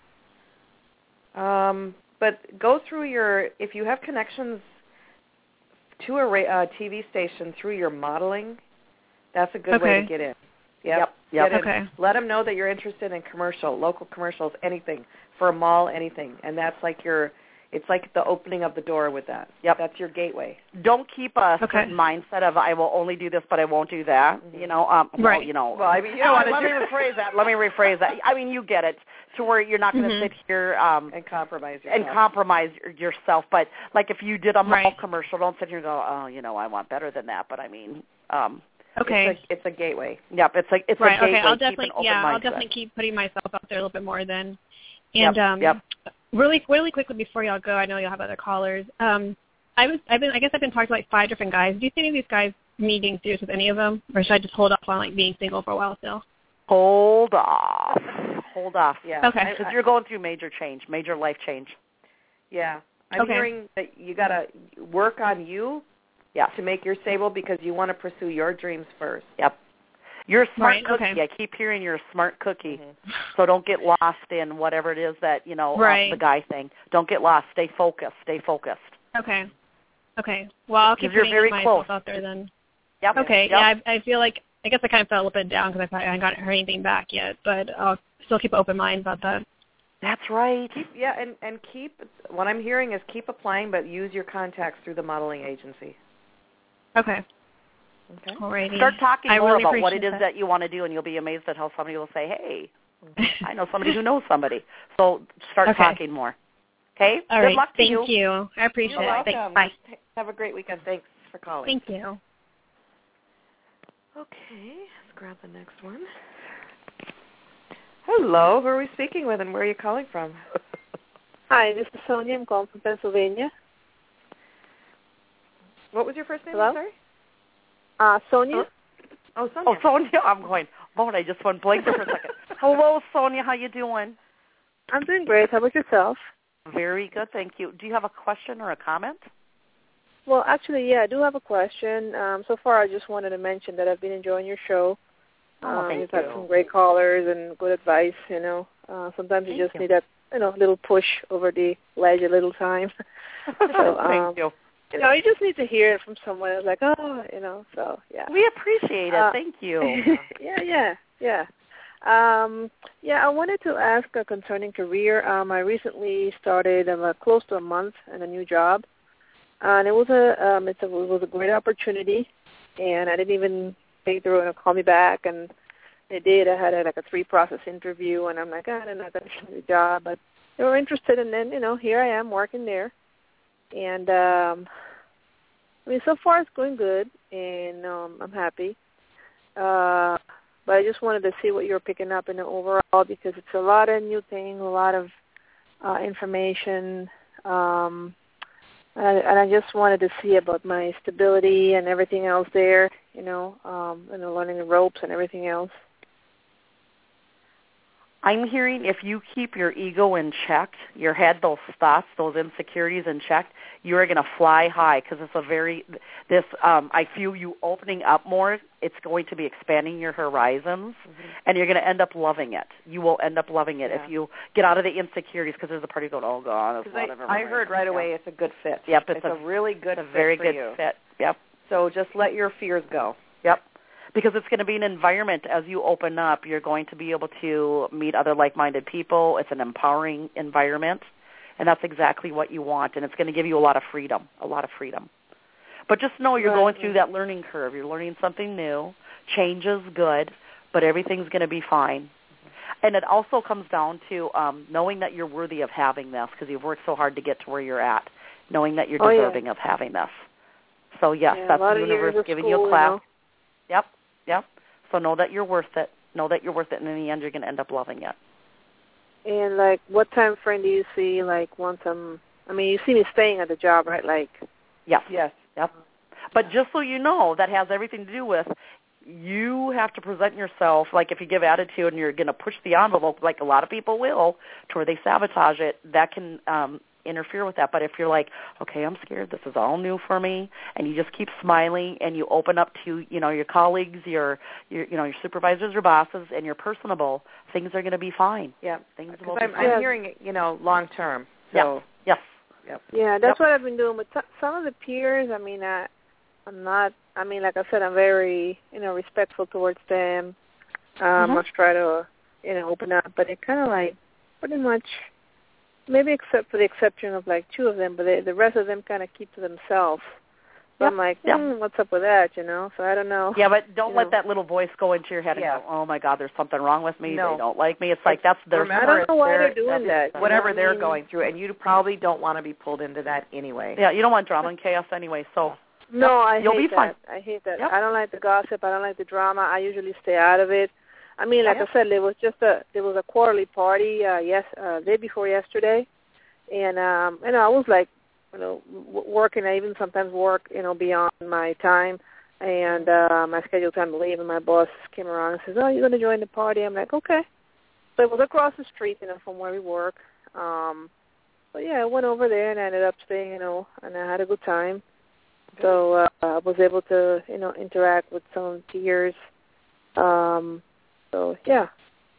But go through if you have connections to a TV station through your modeling, that's a good way to get in. Yep. Okay. Let them know that you're interested in local commercials, anything, for a mall, anything. And that's like it's like the opening of the door with that. Yep. That's your gateway. Don't keep a certain mindset of I will only do this, but I won't do that. Mm-hmm. Right. Well, I mean, let me rephrase that. I mean, you get it to where you're not going to sit here and compromise yourself. But like if you did a mall commercial, don't sit here and go, oh, I want better than that. But I mean, it's a gateway. Yep, it's a gateway. Okay, I'll definitely keep putting myself out there a little bit more then. And really quickly before y'all go, I know you'll have other callers. I've been talking to like 5 different guys. Do you see any of these guys me being serious with any of them, or should I just hold off on like being single for a while still? Hold off. Yeah. Okay. Because you're going through major life change. Yeah. I'm hearing that you got to work on you to make your stable because you want to pursue your dreams first. Yep. You're a smart cookie. Okay. I keep hearing you're a smart cookie. Mm-hmm. So don't get lost in whatever it is that, the guy thing. Don't get lost. Stay focused. Okay. Well, I'll keep putting myself out there then. Yep. Okay. Yep. Yeah, I feel like, I guess I kind of felt a little bit down because I haven't gotten anything back yet, but I'll still keep an open mind about that. That's right. And keep, what I'm hearing is keep applying, but use your contacts through the modeling agency. Okay. Alrighty. Start talking more about what it is that you want to do, and you'll be amazed at how somebody will say, hey, I know somebody who knows somebody. So start talking more. Okay? All Good right. luck to you. Thank you. I appreciate You're it. welcome. Thanks. Bye. Have a great weekend. Thanks for calling. Thank you. Okay. Let's grab the next one. Hello. Who are we speaking with, and where are you calling from? Hi, this is Sonia. I'm calling from Pennsylvania. What was your first name? Hello? Sorry? Sonia. Oh, Sonia. Oh, Sonia. I'm going, I just went blank there for a second. Hello, Sonia. How you doing? I'm doing great. How about yourself? Very good, thank you. Do you have a question or a comment? Well, actually, I do have a question. So far, I just wanted to mention that I've been enjoying your show. Thank you. You've had some great callers and good advice, Sometimes you just need that, little push over the ledge a little time. So, thank you. You just need to hear it from someone else, like, so, yeah. We appreciate it. Thank you. Yeah. I wanted to ask concerning career. I recently started close to a month in a new job, and it was a great opportunity, and I didn't even think they were going to call me back, and they did. I had a 3-process interview, and I'm like, I'm not going to do the job, but they were interested, and then, here I am working there. And, so far it's going good, and I'm happy. But I just wanted to see what you're picking up in the overall, because it's a lot of new things, a lot of information, and I just wanted to see about my stability and everything else there, and learning the ropes and everything else. I'm hearing if you keep your ego in check, your head, those thoughts, those insecurities in check, you are going to fly high because it's I feel you opening up more, it's going to be expanding your horizons, and you're going to end up loving it. You will end up loving it if you get out of the insecurities, because there's a part of you going, oh, God. I heard right away it's a good fit. Yep. It's a really good fit very for good you. fit. Yep. So just let your fears go. Yep. Because it's going to be an environment, as you open up, you're going to be able to meet other like-minded people. It's an empowering environment, and that's exactly what you want, and it's going to give you a lot of freedom. But just know you're going through that learning curve. You're learning something new. Change is good, but everything's going to be fine. And it also comes down to knowing that you're worthy of having this because you've worked so hard to get to where you're at, knowing that you're deserving of having this. So, yes, that's the universe giving you a clap. Yep. So know that you're worth it. Know that you're worth it, and in the end, you're going to end up loving it. And, like, what time frame do you see, like, once you see me staying at the job, right? Like, Yes. Yep. But just so you know, that has everything to do with you have to present yourself, like if you give attitude and you're going to push the envelope, like a lot of people will, to where they sabotage it, that can interfere with that. But if you're like, okay, I'm scared, this is all new for me, and you just keep smiling and you open up to, your colleagues, your supervisors, your bosses, and you're personable, things are going to be fine. Yeah. Things will be fine. I'm hearing, long term. So. Yes. Yep. Yeah, that's what I've been doing. But some of the peers, I'm not. Like I said, I'm very, respectful towards them. I try to, open up, but it kind of like pretty much, maybe except for the exception of like two of them, but the rest of them kind of keep to themselves. So I'm like, what's up with that, So I don't know. Yeah, but don't let that little voice go into your head and go, oh, my God, there's something wrong with me. No. They don't like me. It's like that's their I don't know why they're doing that. Whatever they're going through, and you probably don't want to be pulled into that anyway. Yeah, you don't want drama and chaos anyway, so. No, I You'll hate be fine. that. I hate that. Yep. I don't like the gossip. I don't like the drama. I usually stay out of it. I said, there was a quarterly party day before yesterday, and I was like, working. I even sometimes work, beyond my time, and my scheduled time to leave. And my boss came around and says, "Oh, you're going to join the party?" I'm like, "Okay." So it was across the street, from where we work. But yeah, I went over there and I ended up staying, and I had a good time. So I was able to, interact with some peers. So yeah.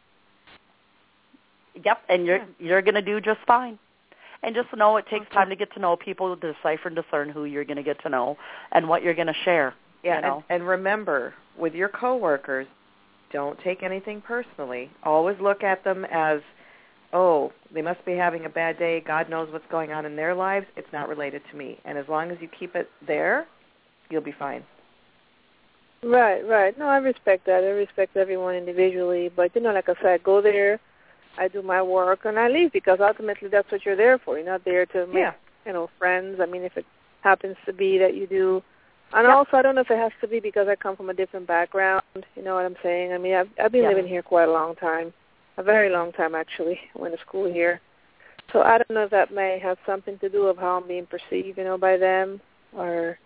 Yep, and you're going to do just fine. And just know it takes time to get to know people, to decipher and discern who you're going to get to know and what you're going to share. Yeah, and remember, with your coworkers, don't take anything personally. Always look at them as, oh, they must be having a bad day. God knows what's going on in their lives. It's not related to me. And as long as you keep it there, you'll be fine. Right. No, I respect that. I respect everyone individually. But, like I said, I go there, I do my work, and I leave because ultimately that's what you're there for. You're not there to make, friends. If it happens to be that you do. And also, I don't know if it has to be because I come from a different background. You know what I'm saying? I've been living here quite a long time. A very long time, actually. I went to school here. So I don't know if that may have something to do with how I'm being perceived, by them, or...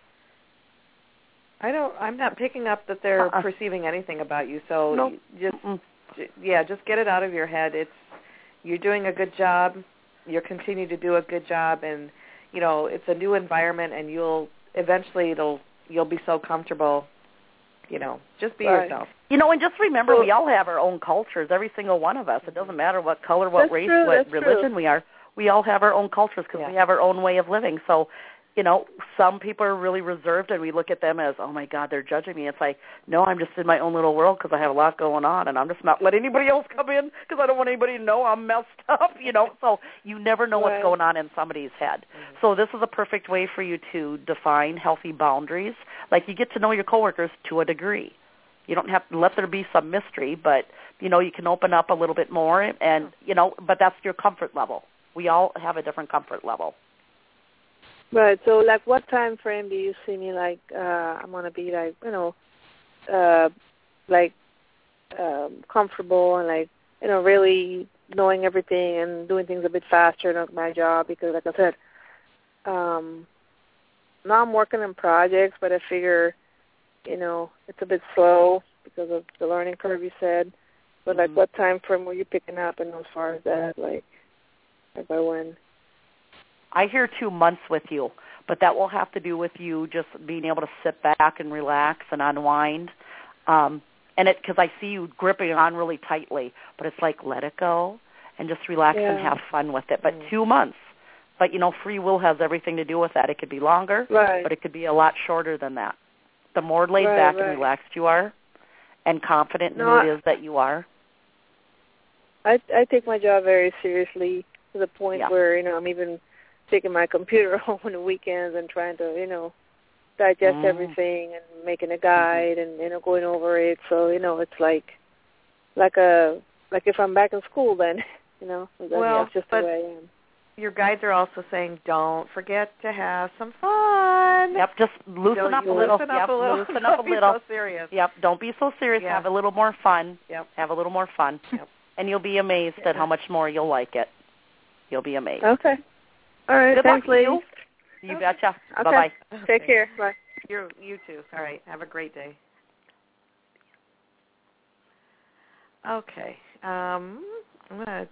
I'm not picking up that they're perceiving anything about you, so just get it out of your head. You're doing a good job. You'll continue to do a good job, and, it's a new environment, and you'll be so comfortable. Just be yourself. And just remember, we all have our own cultures, every single one of us. It doesn't matter what color, what race, what religion we are. We all have our own cultures because we have our own way of living. So, some people are really reserved, and we look at them as, oh, my God, they're judging me. It's like, no, I'm just in my own little world because I have a lot going on, and I'm just not letting anybody else come in because I don't want anybody to know I'm messed up, So you never know what's going on in somebody's head. Mm-hmm. So this is a perfect way for you to define healthy boundaries. Like you get to know your coworkers to a degree. You don't have to let there be some mystery, but, you can open up a little bit more, and, but that's your comfort level. We all have a different comfort level. Right. So, like, what time frame do you see me, like, I'm going to be, like, comfortable and, like, really knowing everything and doing things a bit faster than my job? Because, like I said, now I'm working on projects, but I figure, it's a bit slow because of the learning curve you said. But, like, what time frame were you picking up and as far as that, like by when? I hear 2 months with you, but that will have to do with you just being able to sit back and relax and unwind. Because I see you gripping on really tightly, but it's like let it go and just relax and have fun with it. But 2 months. But, free will has everything to do with that. It could be longer, but it could be a lot shorter than that. The more laid back and relaxed you are and confident in who it is that you are. I take my job very seriously to the point where, I'm even taking my computer home on the weekends and trying to, digest everything and making a guide and, going over it. So, it's like a like if I'm back in school, then that's just the way I am. Your guides are also saying, don't forget to have some fun. Yep, just loosen up a little. Loosen up a little. Don't be so serious. Yep, don't be so serious. Yeah. Have a little more fun. Yep. Have a little more fun. Yep. And you'll be amazed at how much more you'll like it. You'll be amazed. Okay. All right. Good Thanks, luck, ladies. You betcha. Okay. Bye-bye. Take care. Bye. You too. All right. Have a great day. Okay. I'm going to...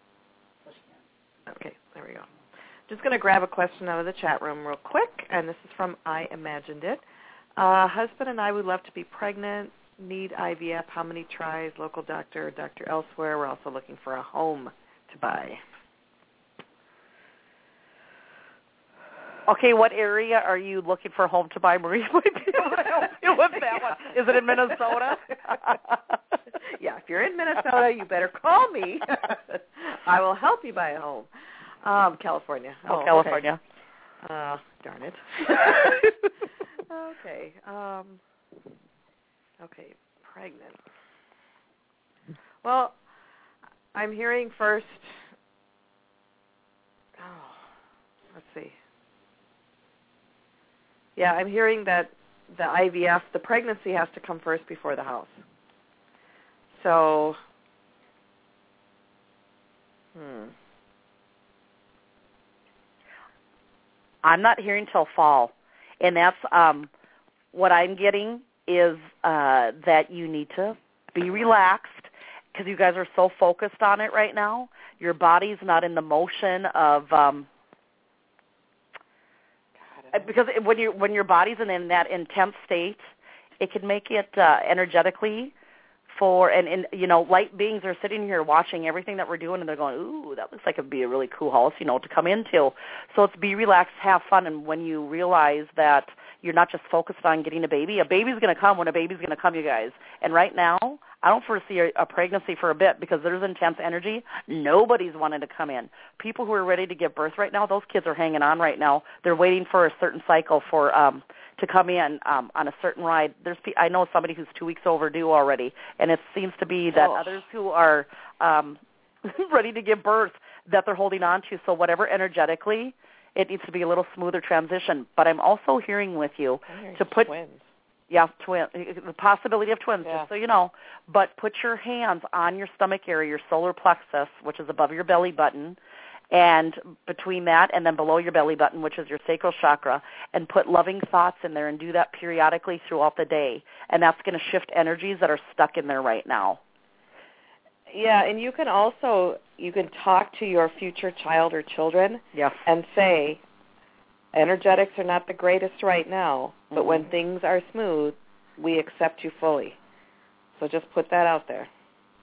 Okay, there we go. Just going to grab a question out of the chat room real quick, and this is from I Imagined It. Husband and I would love to be pregnant, need IVF. How many tries? Local doctor, doctor elsewhere. We're also looking for a home to buy. Okay, what area are you looking for a home to buy, Marie? Might be able to help you with that one. Is it in Minnesota? Yeah, if you're in Minnesota, you better call me. I will help you buy a home. California. Oh, California. Okay. Darn it. Okay. Okay, pregnant. Well, I'm hearing first. Let's see. Yeah, I'm hearing that the IVF, the pregnancy has to come first before the house. So, I'm not hearing till fall, and that's what I'm getting is that you need to be relaxed because you guys are so focused on it right now. Your body's not in the motion of because when your body's in that intense state, it can make it energetically and light beings are sitting here watching everything that we're doing, and they're going, ooh, that looks like it'd be a really cool house, to come into. So it's be relaxed, have fun, and when you realize that you're not just focused on getting a baby's going to come when a baby's going to come, you guys. And right now, I don't foresee a pregnancy for a bit because there's intense energy. Nobody's wanting to come in. People who are ready to give birth right now, those kids are hanging on right now. They're waiting for a certain cycle for to come in on a certain ride. I know somebody who's 2 weeks overdue already, and it seems to be that others who are ready to give birth that they're holding on to. So whatever energetically, it needs to be a little smoother transition. But I'm also hearing with you to put twins. Yeah, the possibility of twins, just so you know. But put your hands on your stomach area, your solar plexus, which is above your belly button, and between that and then below your belly button, which is your sacral chakra, and put loving thoughts in there and do that periodically throughout the day. And that's going to shift energies that are stuck in there right now. Yeah, and you can talk to your future child or children and say, energetics are not the greatest right now, but when things are smooth, we accept you fully. So just put that out there.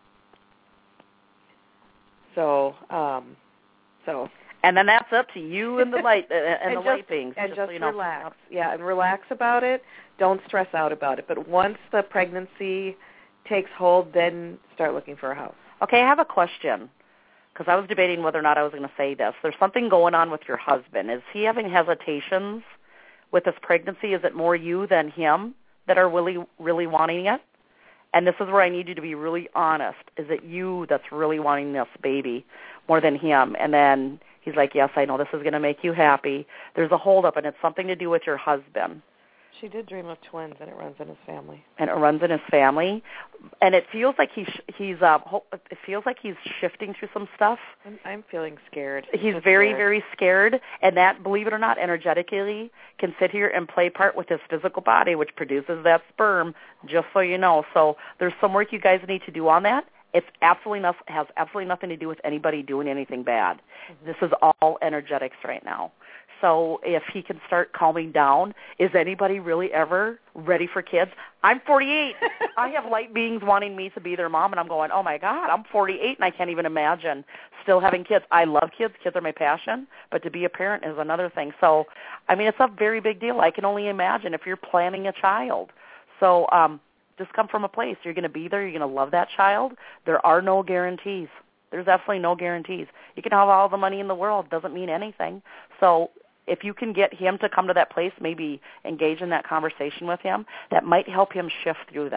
So, and then that's up to you and the light and the light beings. And just so relax. Yeah, and relax about it. Don't stress out about it. But once the pregnancy takes hold, then start looking for a house. Okay, I have a question. Because I was debating whether or not I was going to say this. There's something going on with your husband. Is he having hesitations with this pregnancy? Is it more you than him that are really, really wanting it? And this is where I need you to be really honest. Is it you that's really wanting this baby more than him? And then he's like, yes, I know this is going to make you happy. There's a holdup, and it's something to do with your husband. She did dream of twins, and it runs in his family. And it feels like he's shifting through some stuff. I'm feeling scared. He's very, very scared, and that, believe it or not, energetically can sit here and play part with his physical body, which produces that sperm, just so you know. So there's some work you guys need to do on that. It has absolutely nothing to do with anybody doing anything bad. This is all energetics right now. So if he can start calming down, is anybody really ever ready for kids? I'm 48. I have light beings wanting me to be their mom, and I'm going, oh, my God, I'm 48, and I can't even imagine still having kids. I love kids. Kids are my passion, but to be a parent is another thing. So, I mean, it's a very big deal. I can only imagine if you're planning a child. So just come from a place. You're going to be there. You're going to love that child. There are no guarantees. There's absolutely no guarantees. You can have all the money in the world. It doesn't mean anything. So if you can get him to come to that place, maybe engage in that conversation with him, that might help him shift through that.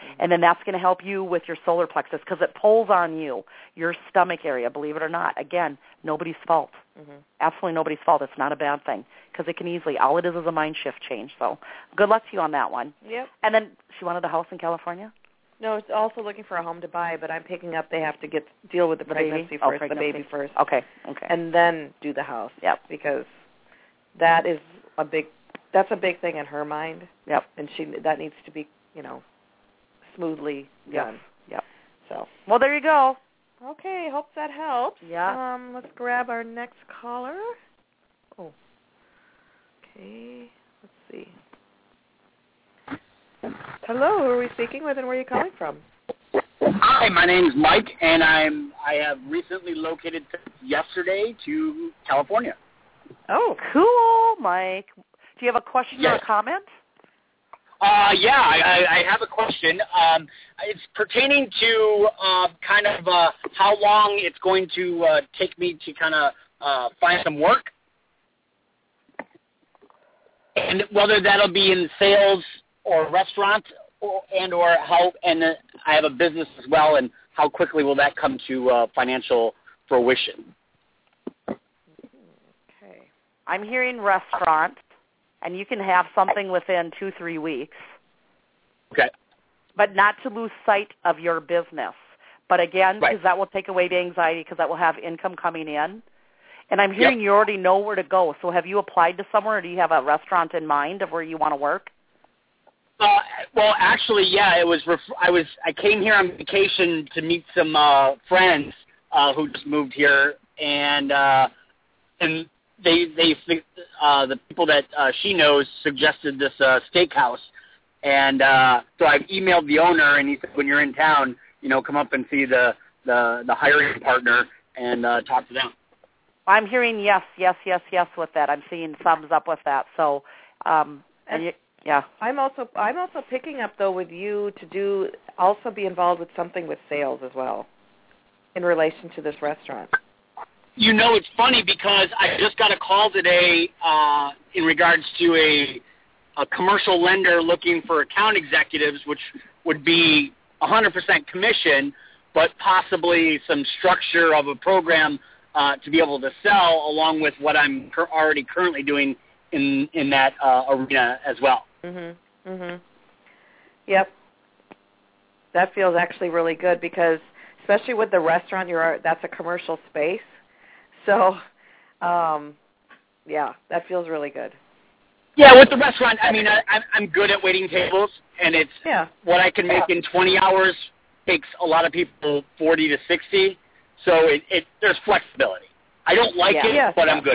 And then that's going to help you with your solar plexus because it pulls on you, your stomach area, believe it or not. Again, nobody's fault. Absolutely nobody's fault. It's not a bad thing because it can easily, all it is a mind shift change. So good luck to you on that one. Yep. And then she wanted a house in California? No, it's also looking for a home to buy, but I'm picking up they have to deal with the pregnancy first, the baby first. Okay. And then do the house. Yep. Because that's a big thing in her mind. Yep. And that needs to be, smoothly done. Yep. So. Well, there you go. Okay, hope that helps. Yeah. Let's grab our next caller. Oh. Okay, let's see. Hello, who are we speaking with and where are you calling from? Hi, my name is Mike, and I have recently located yesterday to California. Oh, cool, Mike. Do you have a question or a comment? I have a question. It's pertaining to how long it's going to take me to kind of find some work, and whether that'll be in sales or restaurant, or I have a business as well, and how quickly will that come to financial fruition? Okay. I'm hearing restaurant, and you can have something within 2-3 weeks. Okay. But not to lose sight of your business. But again, because that will take away the anxiety because that will have income coming in. And I'm hearing you already know where to go. So have you applied to somewhere, or do you have a restaurant in mind of where you want to work? Well, actually, it was. I came here on vacation to meet some friends who just moved here, and the people that she knows suggested this steakhouse, and so I've emailed the owner, and he said, when you're in town, come up and see the hiring partner and talk to them. I'm hearing yes with that. I'm seeing thumbs up with that. So, yeah. I'm also picking up though with you to also be involved with something with sales as well, in relation to this restaurant. It's funny because I just got a call today in regards to a commercial lender looking for account executives, which would be 100% commission, but possibly some structure of a program to be able to sell, along with what I'm already currently doing in that arena as well. Yep. That feels actually really good because, especially with the restaurant, that's a commercial space. So, that feels really good. Yeah, with the restaurant, I mean, I'm good at waiting tables, and it's what I can make in 20 hours takes a lot of people 40 to 60. So there's flexibility. I don't like it, but I'm good.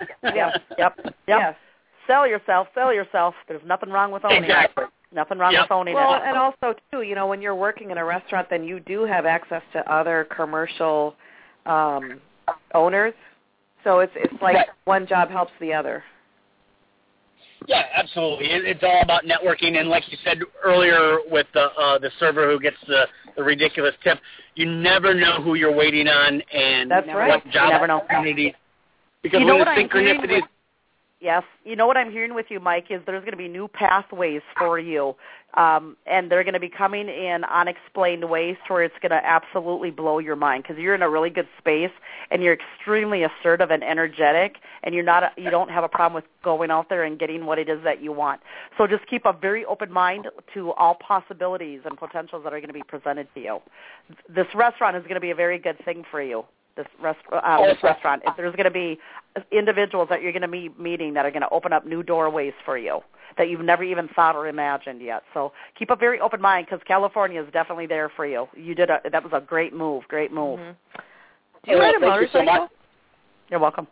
Yep. Sell yourself. There's nothing wrong with owning it. Nothing wrong with owning it. Well, and also, too, when you're working in a restaurant, then you do have access to other commercial owners. So it's like one job helps the other. Yeah, absolutely. It's all about networking, and like you said earlier with the server who gets the ridiculous tip, you never know who you're waiting on and what job opportunities. Because when the synchronicities... Yes. You know what I'm hearing with you, Mike, is there's going to be new pathways for you, and they're going to be coming in unexplained ways where it's going to absolutely blow your mind because you're in a really good space and you're extremely assertive and energetic, and you don't have a problem with going out there and getting what it is that you want. So just keep a very open mind to all possibilities and potentials that are going to be presented to you. This restaurant is going to be a very good thing for you. This restaurant. If there's going to be individuals that you're going to be meeting that are going to open up new doorways for you that you've never even thought or imagined yet. So keep a very open mind because California is definitely there for you. That was a great move. Do you ride a motorcycle? You're welcome.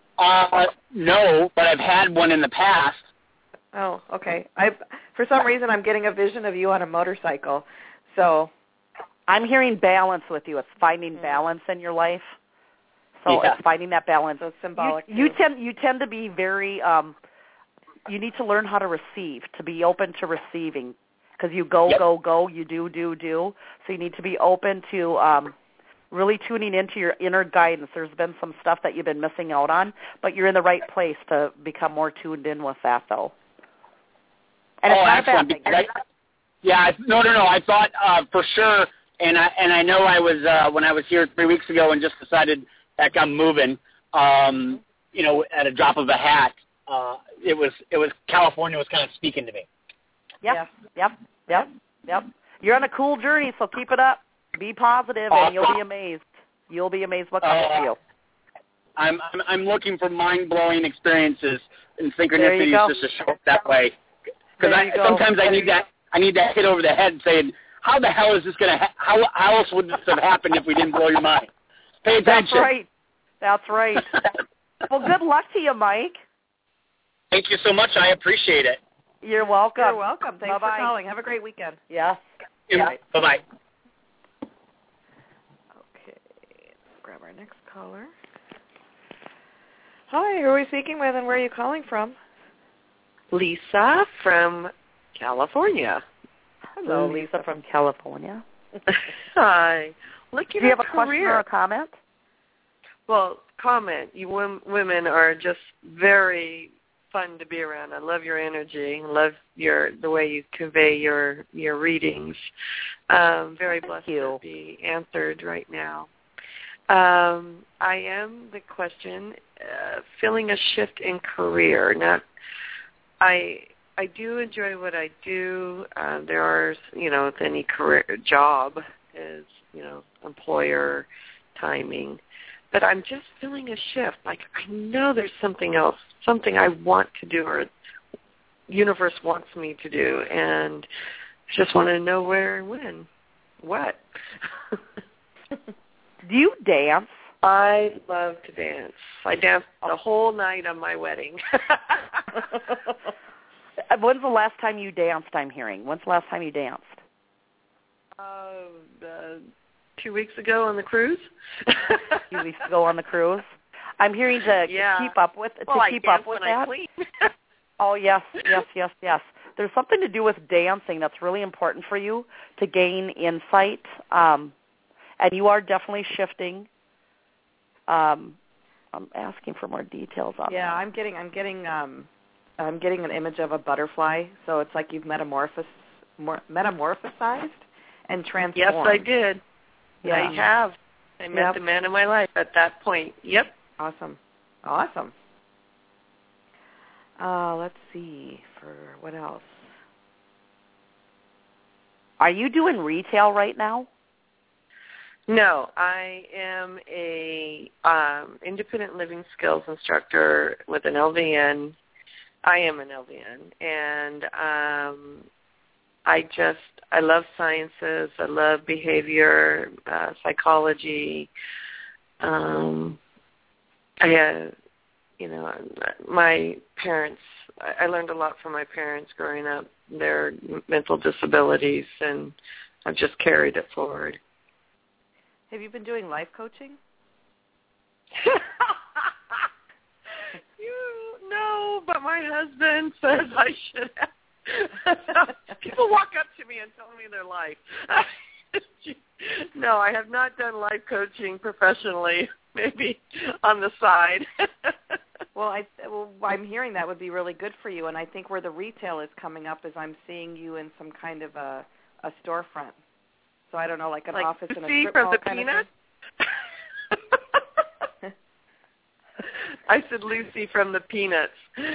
No, but I've had one in the past. Oh, okay. For some reason, I'm getting a vision of you on a motorcycle. So I'm hearing balance with you. It's finding balance in your life. So it's finding that balance. So it's symbolic. You tend to be very. You need to learn how to receive, to be open to receiving, because you go, you do. So you need to be open to really tuning into your inner guidance. There's been some stuff that you've been missing out on, but you're in the right place to become more tuned in with that, though. And it's not a bad thing. Yeah, no. I thought for sure, and I know I was when I was here 3 weeks ago and just decided, heck, I'm moving. At a drop of a hat, it was California was kind of speaking to me. Yep. You're on a cool journey, so keep it up. Be positive, and you'll be amazed. You'll be amazed what comes to you. I'm looking for mind-blowing experiences and synchronicities just to show up that way. Because sometimes I need that hit over the head saying, how the hell is this going to how else would this have happened if we didn't blow your mind? Pay attention. That's right. Well, good luck to you, Mike. Thank you so much. I appreciate it. You're welcome. You're welcome. Thanks Bye-bye. for calling. Have a great weekend. Yes. Yeah. Bye-bye. Okay. Let's grab our next caller. Hi, who are we speaking with and where are you calling from? Lisa from California. Hello, Lisa from California. Hi. Looking Do you have at a question or a comment? Well, comment. You women are just very fun to be around. I love your energy. Love the way you convey your readings. Very blessed to be answered right now. I am the question, feeling a shift in career. Now, I do enjoy what I do. There are, with any career job is, employer timing. But I'm just feeling a shift. Like, I know there's something else, something I want to do or universe wants me to do. And I just want to know where and when. What? Do you dance? I love to dance. I danced the whole night on my wedding. When's the last time you danced, I'm hearing? When's the last time you danced? 2 weeks ago on the cruise. 2 weeks ago on the cruise. I'm hearing to keep up with that. Oh, yes. There's something to do with dancing that's really important for you to gain insight, and you are definitely shifting. I'm asking for more details on that. Yeah, I'm getting an image of a butterfly. So it's like you've metamorphosized and transformed. Yes, I did. Yeah. I have. I met the man of my life at that point. Yep. Awesome. Let's see for what else. Are you doing retail right now? No, I am a independent living skills instructor with an LVN. I am an LVN, and I love sciences. I love behavior, psychology. My parents, I learned a lot from my parents growing up, their mental disabilities, and I've just carried it forward. Have you been doing life coaching? No, but my husband says I should have. People walk up to me and tell me their life. No, I have not done life coaching professionally, maybe on the side. Well, I'm hearing that would be really good for you, and I think where the retail is coming up is I'm seeing you in some kind of a storefront. So I don't know, like an office in a strip mall kind of thing. I said Lucy from the Peanuts.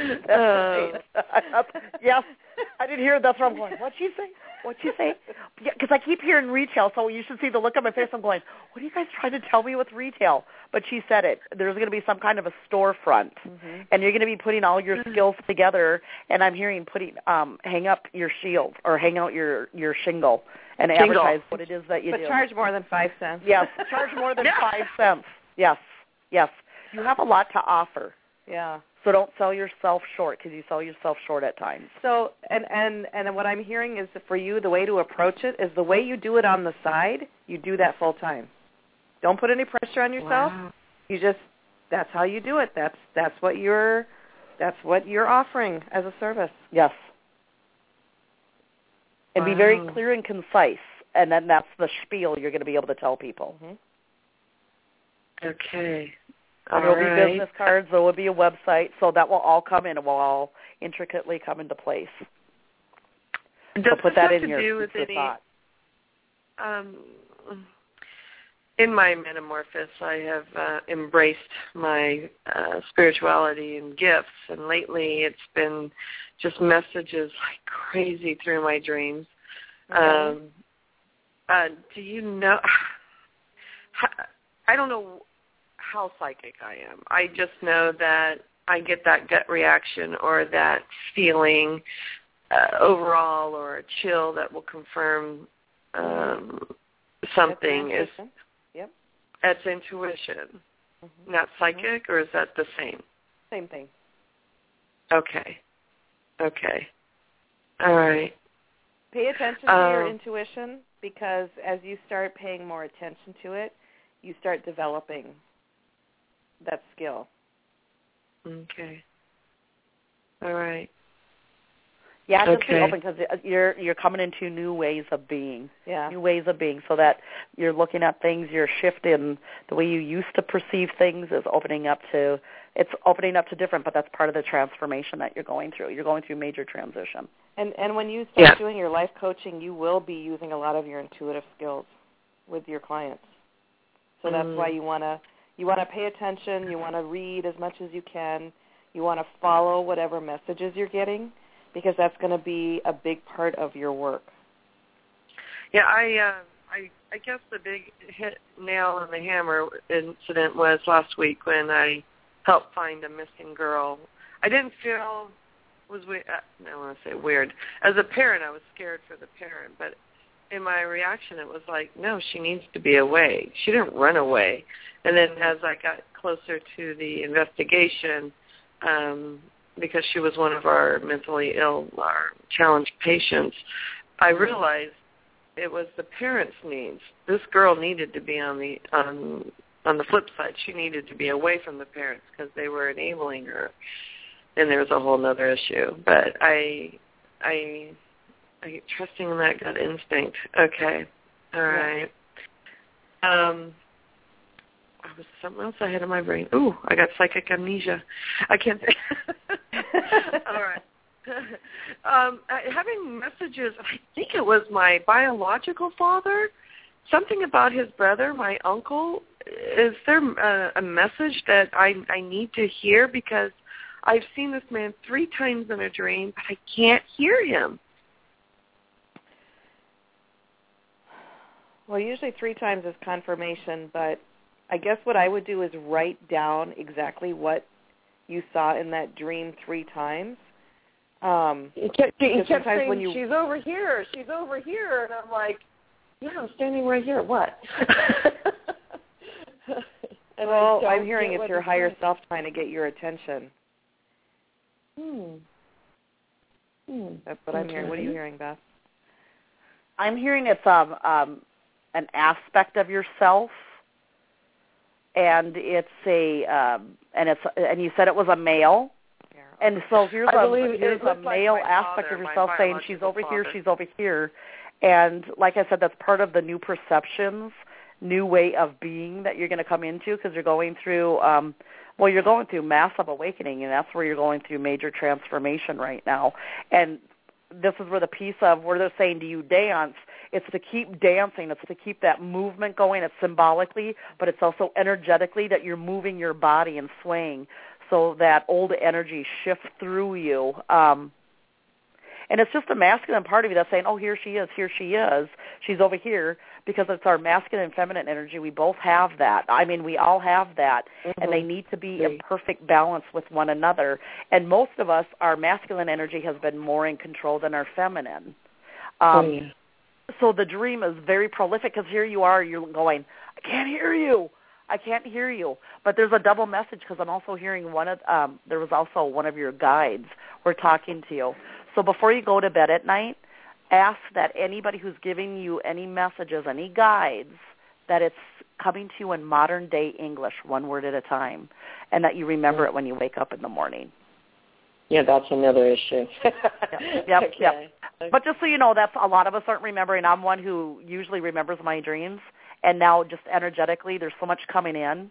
Yes, I didn't hear it. That's what I'm going. What'd she say? Yeah, because I keep hearing retail, so you should see the look on my face. I'm going, what are you guys trying to tell me with retail? But she said it. There's going to be some kind of a storefront, and you're going to be putting all your skills together. And I'm hearing hang up your shield or hang out your shingle and advertise what it is that you do. But charge more than 5 cents. Yes, charge more than 5 cents. Yes. You have a lot to offer. Yeah. So don't sell yourself short, because you sell yourself short at times. So and what I'm hearing is that for you, the way to approach it is the way you do it on the side, you do that full time. Don't put any pressure on yourself. Wow. That's how you do it. That's what you're offering as a service. Yes. And be very clear and concise, and then that's the spiel you're going to be able to tell people. Okay. There will be business cards. There will be a website. So that will all come in. It will all intricately come into place. Does put that in your your thought. In my metamorphosis, I have embraced my spirituality and gifts, and lately it's been just messages like crazy through my dreams. Do you know? I don't know how psychic I am. I just know that I get that gut reaction or that feeling overall, or a chill that will confirm something. That's intuition. Mm-hmm. Not psychic, or is that the same? Same thing. Okay. All right. Pay attention to your intuition, because as you start paying more attention to it, you start developing that skill. Okay. All right. Yeah, just be open, because you're coming into new ways of being. Yeah. New ways of being, so that you're looking at things, you're shifting the way you used to perceive things is opening up to different, but that's part of the transformation that you're going through. You're going through major transition. And when you start doing your life coaching, you will be using a lot of your intuitive skills with your clients. So that's why you want to pay attention, you want to read as much as you can, you want to follow whatever messages you're getting, because that's going to be a big part of your work. Yeah, I guess the big nail on the hammer incident was last week when I helped find a missing girl. I didn't feel was weird. I want to say weird. As a parent, I was scared for the parent, but in my reaction, it was like, no, she needs to be away. She didn't run away. And then as I got closer to the investigation, because she was one of our mentally ill, our challenged patients, I realized it was the parents' needs. This girl needed to be on the flip side. She needed to be away from the parents because they were enabling her, and there was a whole other issue. But I trusting in that gut instinct. Okay, all right. I was something else ahead of my brain. Ooh, I got psychic amnesia. I can't say. All right. Having messages, I think it was my biological father, something about his brother, my uncle. Is there a message that I need to hear? Because I've seen this man 3 times in a dream, but I can't hear him. Well, usually 3 times is confirmation, but I guess what I would do is write down exactly what you saw in that dream 3 times. He kept saying, she's over here, and I'm like, yeah, I'm standing right here. What? And well, I'm hearing it's your higher self trying to get your attention. That's what I'm hearing. What are you hearing, Beth? I'm hearing it's an aspect of yourself, and it's and you said it was a male. And so here's a male aspect of yourself saying she's over here. And like I said, that's part of the new perceptions, new way of being that you're going to come into, because you're going through, you're going through massive awakening, and that's where you're going through major transformation right now. And this is where the piece of where they're saying, do you dance? It's to keep dancing. It's to keep that movement going. It's symbolically, but it's also energetically that you're moving your body and swaying, so that old energy shifts through you. And it's just a masculine part of you that's saying, oh, here she is, she's over here, because it's our masculine and feminine energy. We both have that. I mean, we all have that, and they need to be in perfect balance with one another. And most of us, our masculine energy has been more in control than our feminine. So the dream is very prolific, because here you are, you're going, I can't hear you. But there's a double message, because I'm also hearing there was also one of your guides were talking to you. So before you go to bed at night, ask that anybody who's giving you any messages, any guides, that it's coming to you in modern day English, one word at a time, and that you remember it when you wake up in the morning. Yeah, that's another issue. Yep. But just so you know, that's a lot of us aren't remembering. I'm one who usually remembers my dreams. And now just energetically, there's so much coming in.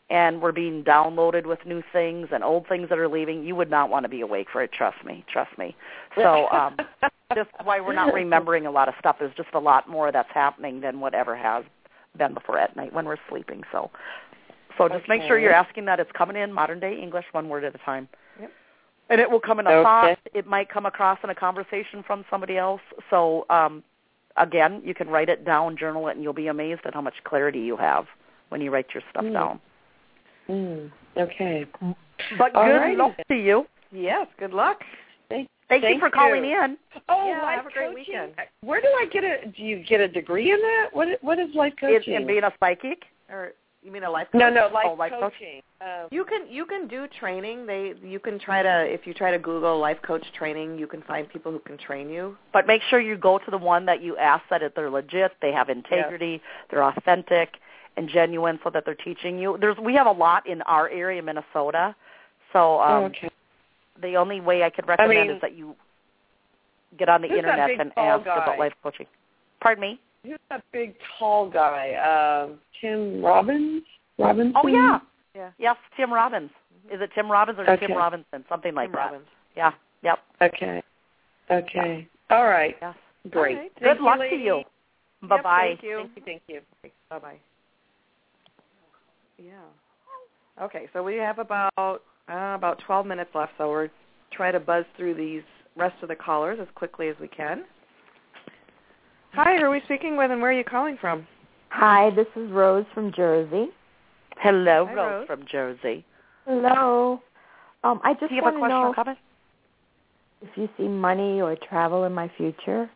and we're being downloaded with new things and old things that are leaving, you would not want to be awake for it. Trust me. So just why we're not remembering a lot of stuff. There's just a lot more that's happening than whatever has been before at night when we're sleeping. So just make sure you're asking that. It's coming in modern day English, one word at a time. Yep. And it will come in a thought. It might come across in a conversation from somebody else. So again, you can write it down, journal it, and you'll be amazed at how much clarity you have when you write your stuff down. Okay. But good luck to you. Yes, good luck. Thank you for calling in. Oh, yeah, life have a great coaching. weekend. Where do I get do you get a degree in that? What is life coaching? In being a psychic? Or you mean a life coach? No, life coaching. You can do training. You can try to, if you try to Google life coach training, you can find people who can train you. But make sure you go to the one that you ask that they're legit, they have integrity, they're authentic and genuine, so that they're teaching you. We have a lot in our area, Minnesota. So the only way I could recommend is that you get on the internet and ask about life coaching. Pardon me? Who's that big tall guy? Tim Robbins? Robinson? Oh, yeah. Yes, Tim Robbins. Is it Tim Robbins or Tim Robinson? Something like that. Robbins. Yeah. Yep. Okay. All right. Yes. Great. Right. Good luck to you. Bye-bye. Thank you. Thank you. Bye-bye. Yeah. Okay, so we have about 12 minutes left, so we're trying to buzz through these rest of the callers as quickly as we can. Hi, who are we speaking with, and where are you calling from? Hi, this is Rose from Jersey. Hello, Hi, Rose from Jersey. Hello. I just Do you have want a to question know or comment? if you see money or travel in my future.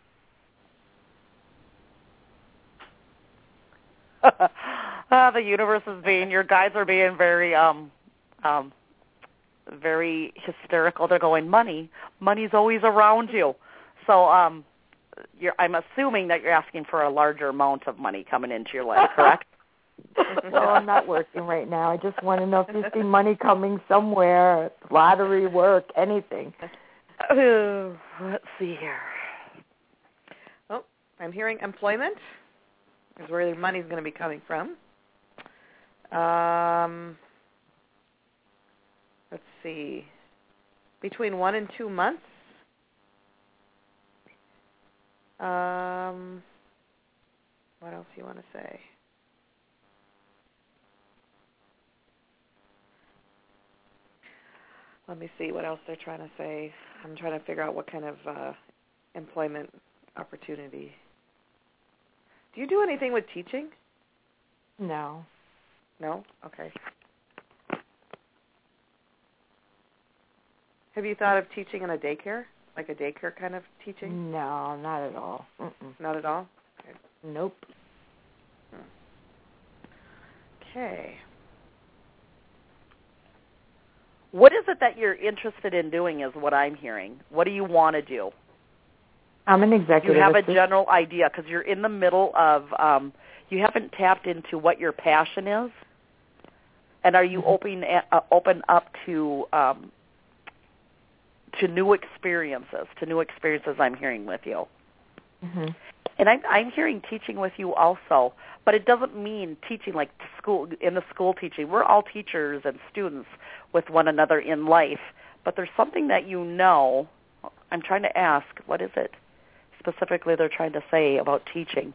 The universe is your guides are being very very hysterical. They're going, money's always around you. So I'm assuming that you're asking for a larger amount of money coming into your life, correct? Well, I'm not working right now. I just want to know if you see money coming somewhere, lottery work, anything. Let's see here. Oh, I'm hearing employment is where the money's going to be coming from. Let's see. Between 1 and 2 months. What else do you want to say? Let me see what else they're trying to say. I'm trying to figure out what kind of employment opportunity. Do you do anything with teaching? No. No? Okay. Have you thought of teaching in a daycare? Like a daycare kind of teaching? No, not at all. Not at all? Okay. Nope. Okay. What is it that you're interested in doing is what I'm hearing. What do you want to do? I'm an executive You have assistant. a general idea because you're in the middle of, you haven't tapped into what your passion is. And are you open up to new experiences, I'm hearing with you. Mm-hmm. And I'm hearing teaching with you also, but it doesn't mean teaching like in the school teaching. We're all teachers and students with one another in life, but there's something that you know. I'm trying to ask, what is it specifically they're trying to say about teaching?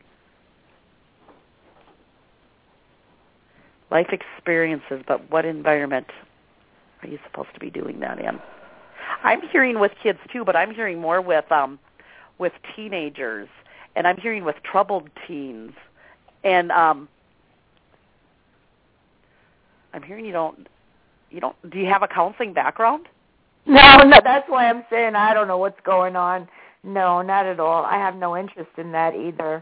Life experiences, but what environment are you supposed to be doing that in? I'm hearing with kids too, but I'm hearing more with teenagers, and I'm hearing with troubled teens, and I'm hearing you don't. Do you have a counseling background? No, that's why I'm saying I don't know what's going on. No, not at all. I have no interest in that either.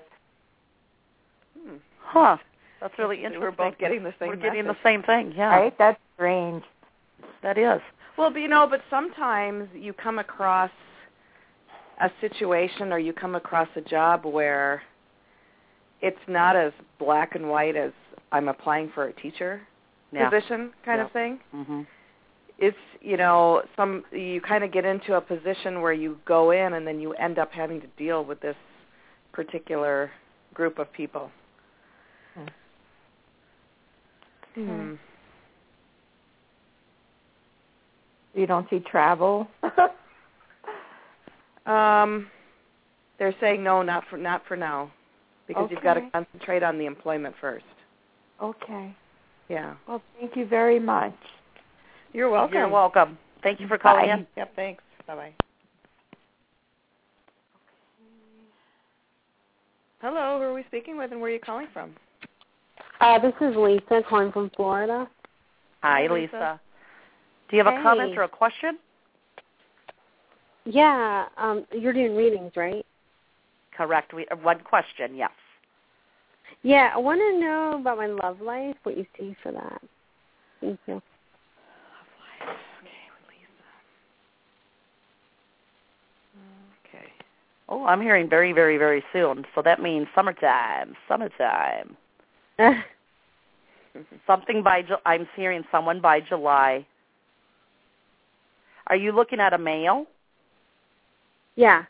Huh. That's really interesting. We're both getting the same We're getting the same thing, yeah. Right? That's strange. That is. Well, but sometimes you come across a situation or you come across a job where it's not as black and white as I'm applying for a teacher position kind of thing. Mm-hmm. It's, you kind of get into a position where you go in and then you end up having to deal with this particular group of people. You don't see travel? They're saying no, not for now, because you've got to concentrate on the employment first. Okay. Yeah. Well, thank you very much. You're welcome. You're welcome. Thank you for calling in. Yep, thanks. Bye-bye. Hello, who are we speaking with and where are you calling from? This is Lisa calling from Florida. Hi, Lisa. Do you have a comment or a question? Yeah, you're doing readings, right? Correct. One question, yes. Yeah, I want to know about my love life, what you see for that. Thank you. Okay. Oh, I'm hearing very, very, very soon. So that means summertime. I'm hearing someone by July. Are you looking at a male? Yeah.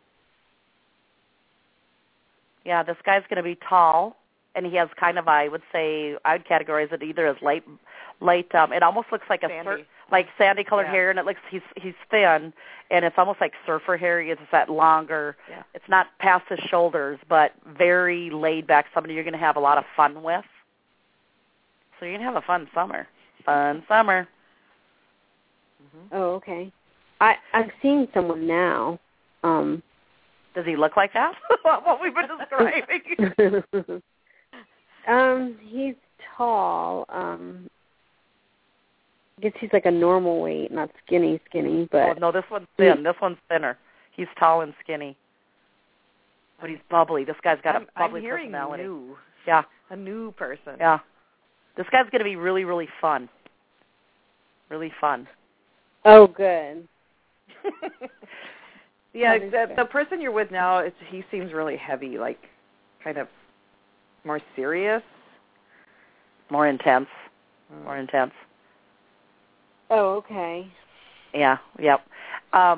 Yeah, this guy's going to be tall, and he has kind of, I would categorize it either as light. It almost looks like sandy-colored hair, and it looks he's thin, and it's almost like surfer hair. It's that longer. Yeah. It's not past his shoulders, but very laid back. Somebody you're going to have a lot of fun with. So you're going to have a fun summer. Mm-hmm. Oh, okay. I'm seeing someone now. Does he look like that? What we've been describing? He's tall. I guess he's like a normal weight, not skinny, but... Oh, no, this one's thin. This one's thinner. He's tall and skinny. But he's bubbly. This guy's got a bubbly personality. New. Yeah. A new person. Yeah. This guy's going to be really, really fun. Really fun. Oh, good. Yeah, the person you're with now, he seems really heavy, like kind of more serious. More intense. Oh, okay. Yeah, yep. Are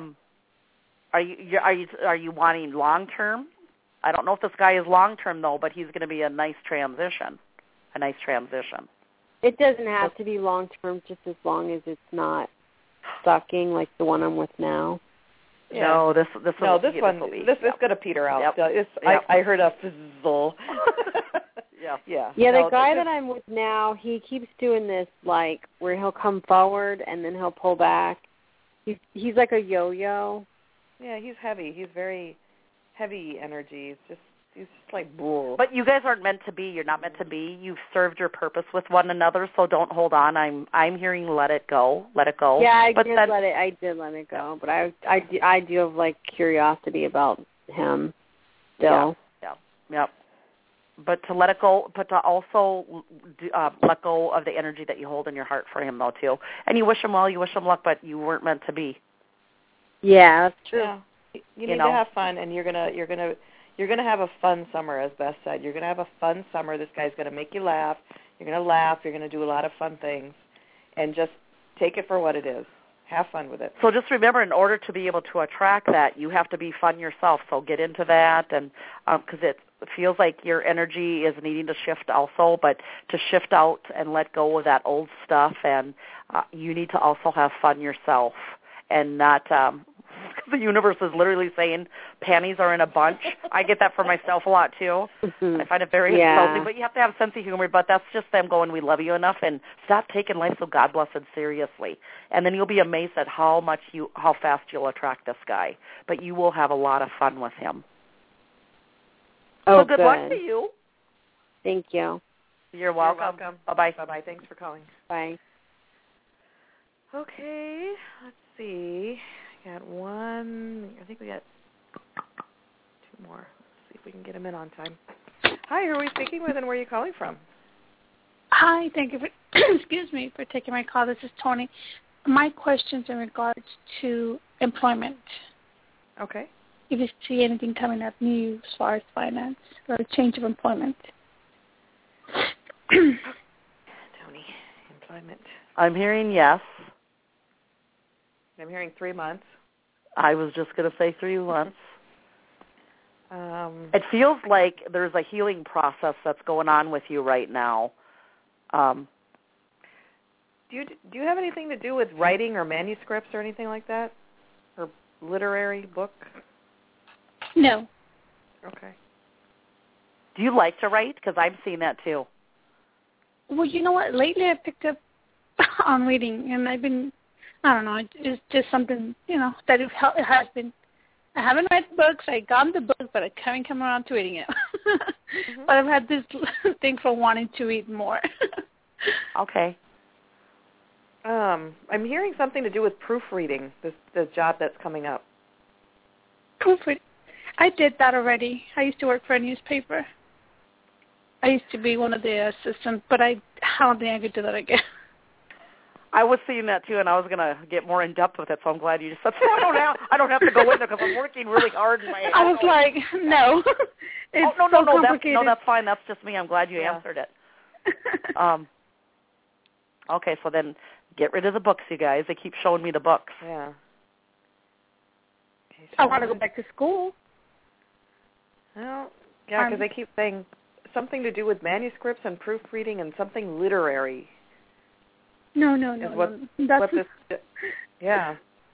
you wanting long term? I don't know if this guy is long term though, but he's going to be a nice transition. It doesn't have to be long term, just as long as it's not sucking like the one I'm with now. Yeah. No, this one's going to peter out. Yep. I heard a fizzle. Yeah. Yeah, the guy that I'm with now, he keeps doing this, like, where he'll come forward and then he'll pull back. He's like a yo-yo. Yeah, he's heavy. He's very heavy energy. He's just like bull. But you guys aren't meant to be. You're not meant to be. You've served your purpose with one another, so don't hold on. I'm hearing let it go. Yeah, I did let it go. But I do have, like, curiosity about him still. Yeah. But to let it go, but to also let go of the energy that you hold in your heart for him, though, too. And you wish him well, you wish him luck, but you weren't meant to be. Yeah, that's true. Yeah. You need to have fun, and you're gonna have a fun summer, as Beth said. You're gonna have a fun summer. This guy's gonna make you laugh. You're gonna laugh. You're gonna do a lot of fun things, and just take it for what it is. Have fun with it. So just remember, in order to be able to attract that, you have to be fun yourself. So get into that, and because it feels like your energy is needing to shift also, but to shift out and let go of that old stuff, and you need to also have fun yourself, and not the universe is literally saying panties are in a bunch. I get that for myself a lot too. I find it very insulting, but you have to have a sense of humor. But that's just them going, we love you enough, and stop taking life so God blessed seriously. And then you'll be amazed at how fast you'll attract this guy. But you will have a lot of fun with him. Oh, so good luck to you. Thank you. You're welcome. Bye-bye. Bye-bye. Thanks for calling. Bye. Okay, let's see. I think we got two more. Let's see if we can get them in on time. Hi, who are we speaking with and where are you calling from? Hi, thank you for taking my call. This is Tony. My question's in regards to employment. Okay. If you see anything coming up new as far as finance or change of employment. Tony, employment. I'm hearing yes. I'm hearing 3 months. I was just going to say 3 months. It feels like there's a healing process that's going on with you right now. Do you have anything to do with writing or manuscripts or anything like that, or literary book? No. Okay. Do you like to write? Because I've seen that too. Well, you know what? Lately, I picked up on reading, and I've been, I don't know, it's just something, that it has been. I haven't read books. I got the book, but I haven't come around to reading it. But I've had this thing for wanting to read more. Okay. I'm hearing something to do with proofreading, the job that's coming up. Proofreading? I did that already. I used to work for a newspaper. I used to be one of the assistants, but I don't think I could do that again. I was seeing that too, and I was going to get more in depth with it. So I'm glad you just said, I don't have to go in there because I'm working really hard in my head. I was like, no. It's no, that's fine. That's just me. I'm glad you answered it. Okay, so then get rid of the books, you guys. They keep showing me the books. Yeah. Okay, I want to go back to school. Well, yeah, because they keep saying something to do with manuscripts and proofreading and something literary. No. Yeah.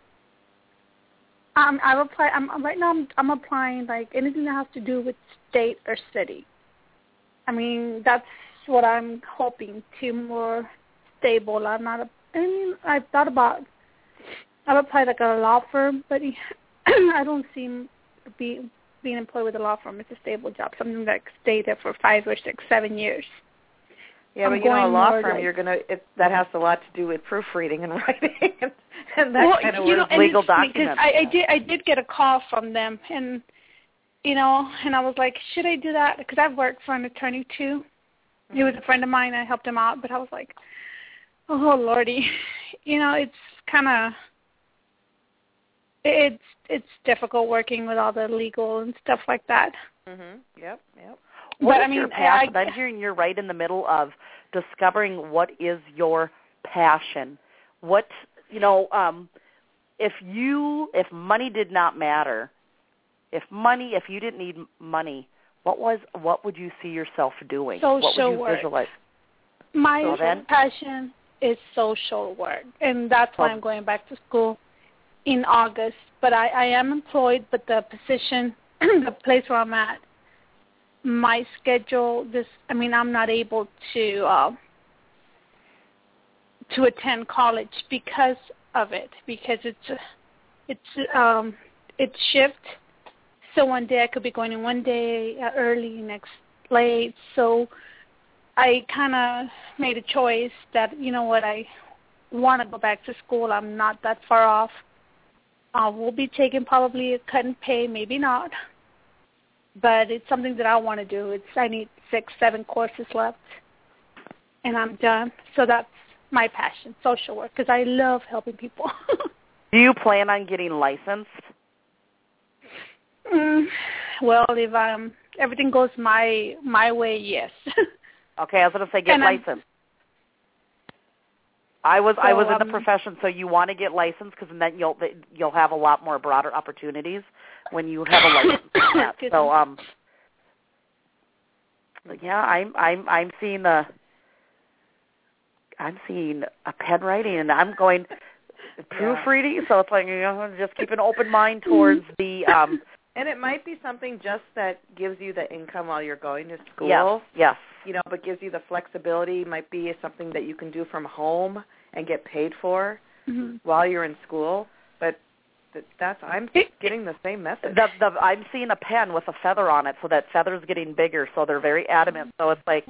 I've applied. Right now. I'm applying like anything that has to do with state or city. I mean, that's what I'm hoping to more stable. I've thought about. I've applied like a law firm, but I don't seem to be being employed with a law firm. It's a stable job, something that stay there for 5 or 6, 7 years. Yeah, but a law firm, that has a lot to do with proofreading and writing and that kind of work. Legal documents. I did get a call from them, and and I was like, should I do that? Because I've worked for an attorney too. He was a friend of mine. I helped him out, but I was like, oh Lordy, it's kind of it's difficult working with all the legal and stuff like that. Mhm. Yep. What is your passion? I'm hearing you're right in the middle of discovering what is your passion. What if money did not matter, if you didn't need money, what would you see yourself doing? Social what would you work. Visualize? My passion is social work, and that's why I'm going back to school in August. But I am employed, but the position, the place where I'm at, my schedule, I'm not able to attend college because of it, because it's shift. So one day I could be going in one day early, next late. So I kind of made a choice that, I want to go back to school. I'm not that far off. We'll be taking probably a cut in pay, maybe not. But it's something that I want to do. I need 6, 7 courses left, and I'm done. So that's my passion, social work, because I love helping people. Do you plan on getting licensed? Well, if everything goes my way, yes. Okay, I was going to say get licensed. I was in the profession, so you want to get licensed because then you'll have a lot more broader opportunities when you have a license. So yeah, I'm seeing a pen writing, and I'm going proofreading. So it's like just keep an open mind towards the. And it might be something just that gives you the income while you're going to school. Yes. But gives you the flexibility. Might be something that you can do from home and get paid for while you're in school. But I'm getting the same message. I'm seeing a pen with a feather on it, so that feather's getting bigger. So they're very adamant. So it's like,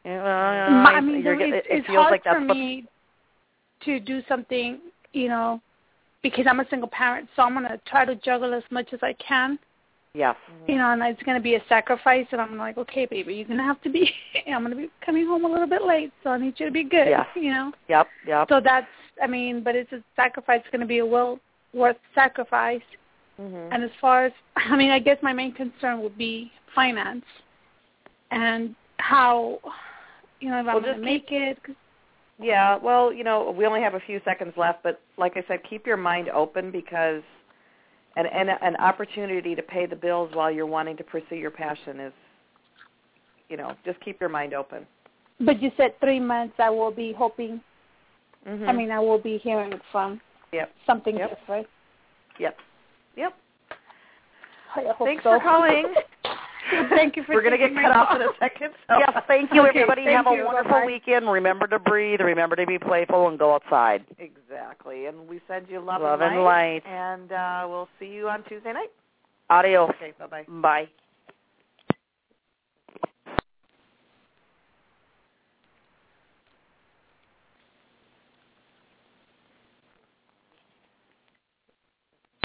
it's hard for me to do something, because I'm a single parent. So I'm going to try to juggle as much as I can. Yes. And it's going to be a sacrifice, and I'm like, okay, baby, you're going to have to be, I'm going to be coming home a little bit late, so I need you to be good, Yep. So that's, but it's a sacrifice. It's going to be a worth sacrifice. And as far as, I guess my main concern would be finance and how, if I'm going to make it. Yeah, well, we only have a few seconds left, but like I said, keep your mind open because an opportunity to pay the bills while you're wanting to pursue your passion is, just keep your mind open. But you said 3 months I will be hoping. I mean, I will be hearing it from something different. Yep. Thanks for calling. Thank you for We're going to get cut off in a second. So. Yes, thank you, Okay, everybody. thank Have you. a wonderful weekend. Remember to breathe. Remember to be playful and go outside. Exactly. And we send you love and light. And we'll see you on Tuesday night. Adios. Okay, bye-bye. Bye.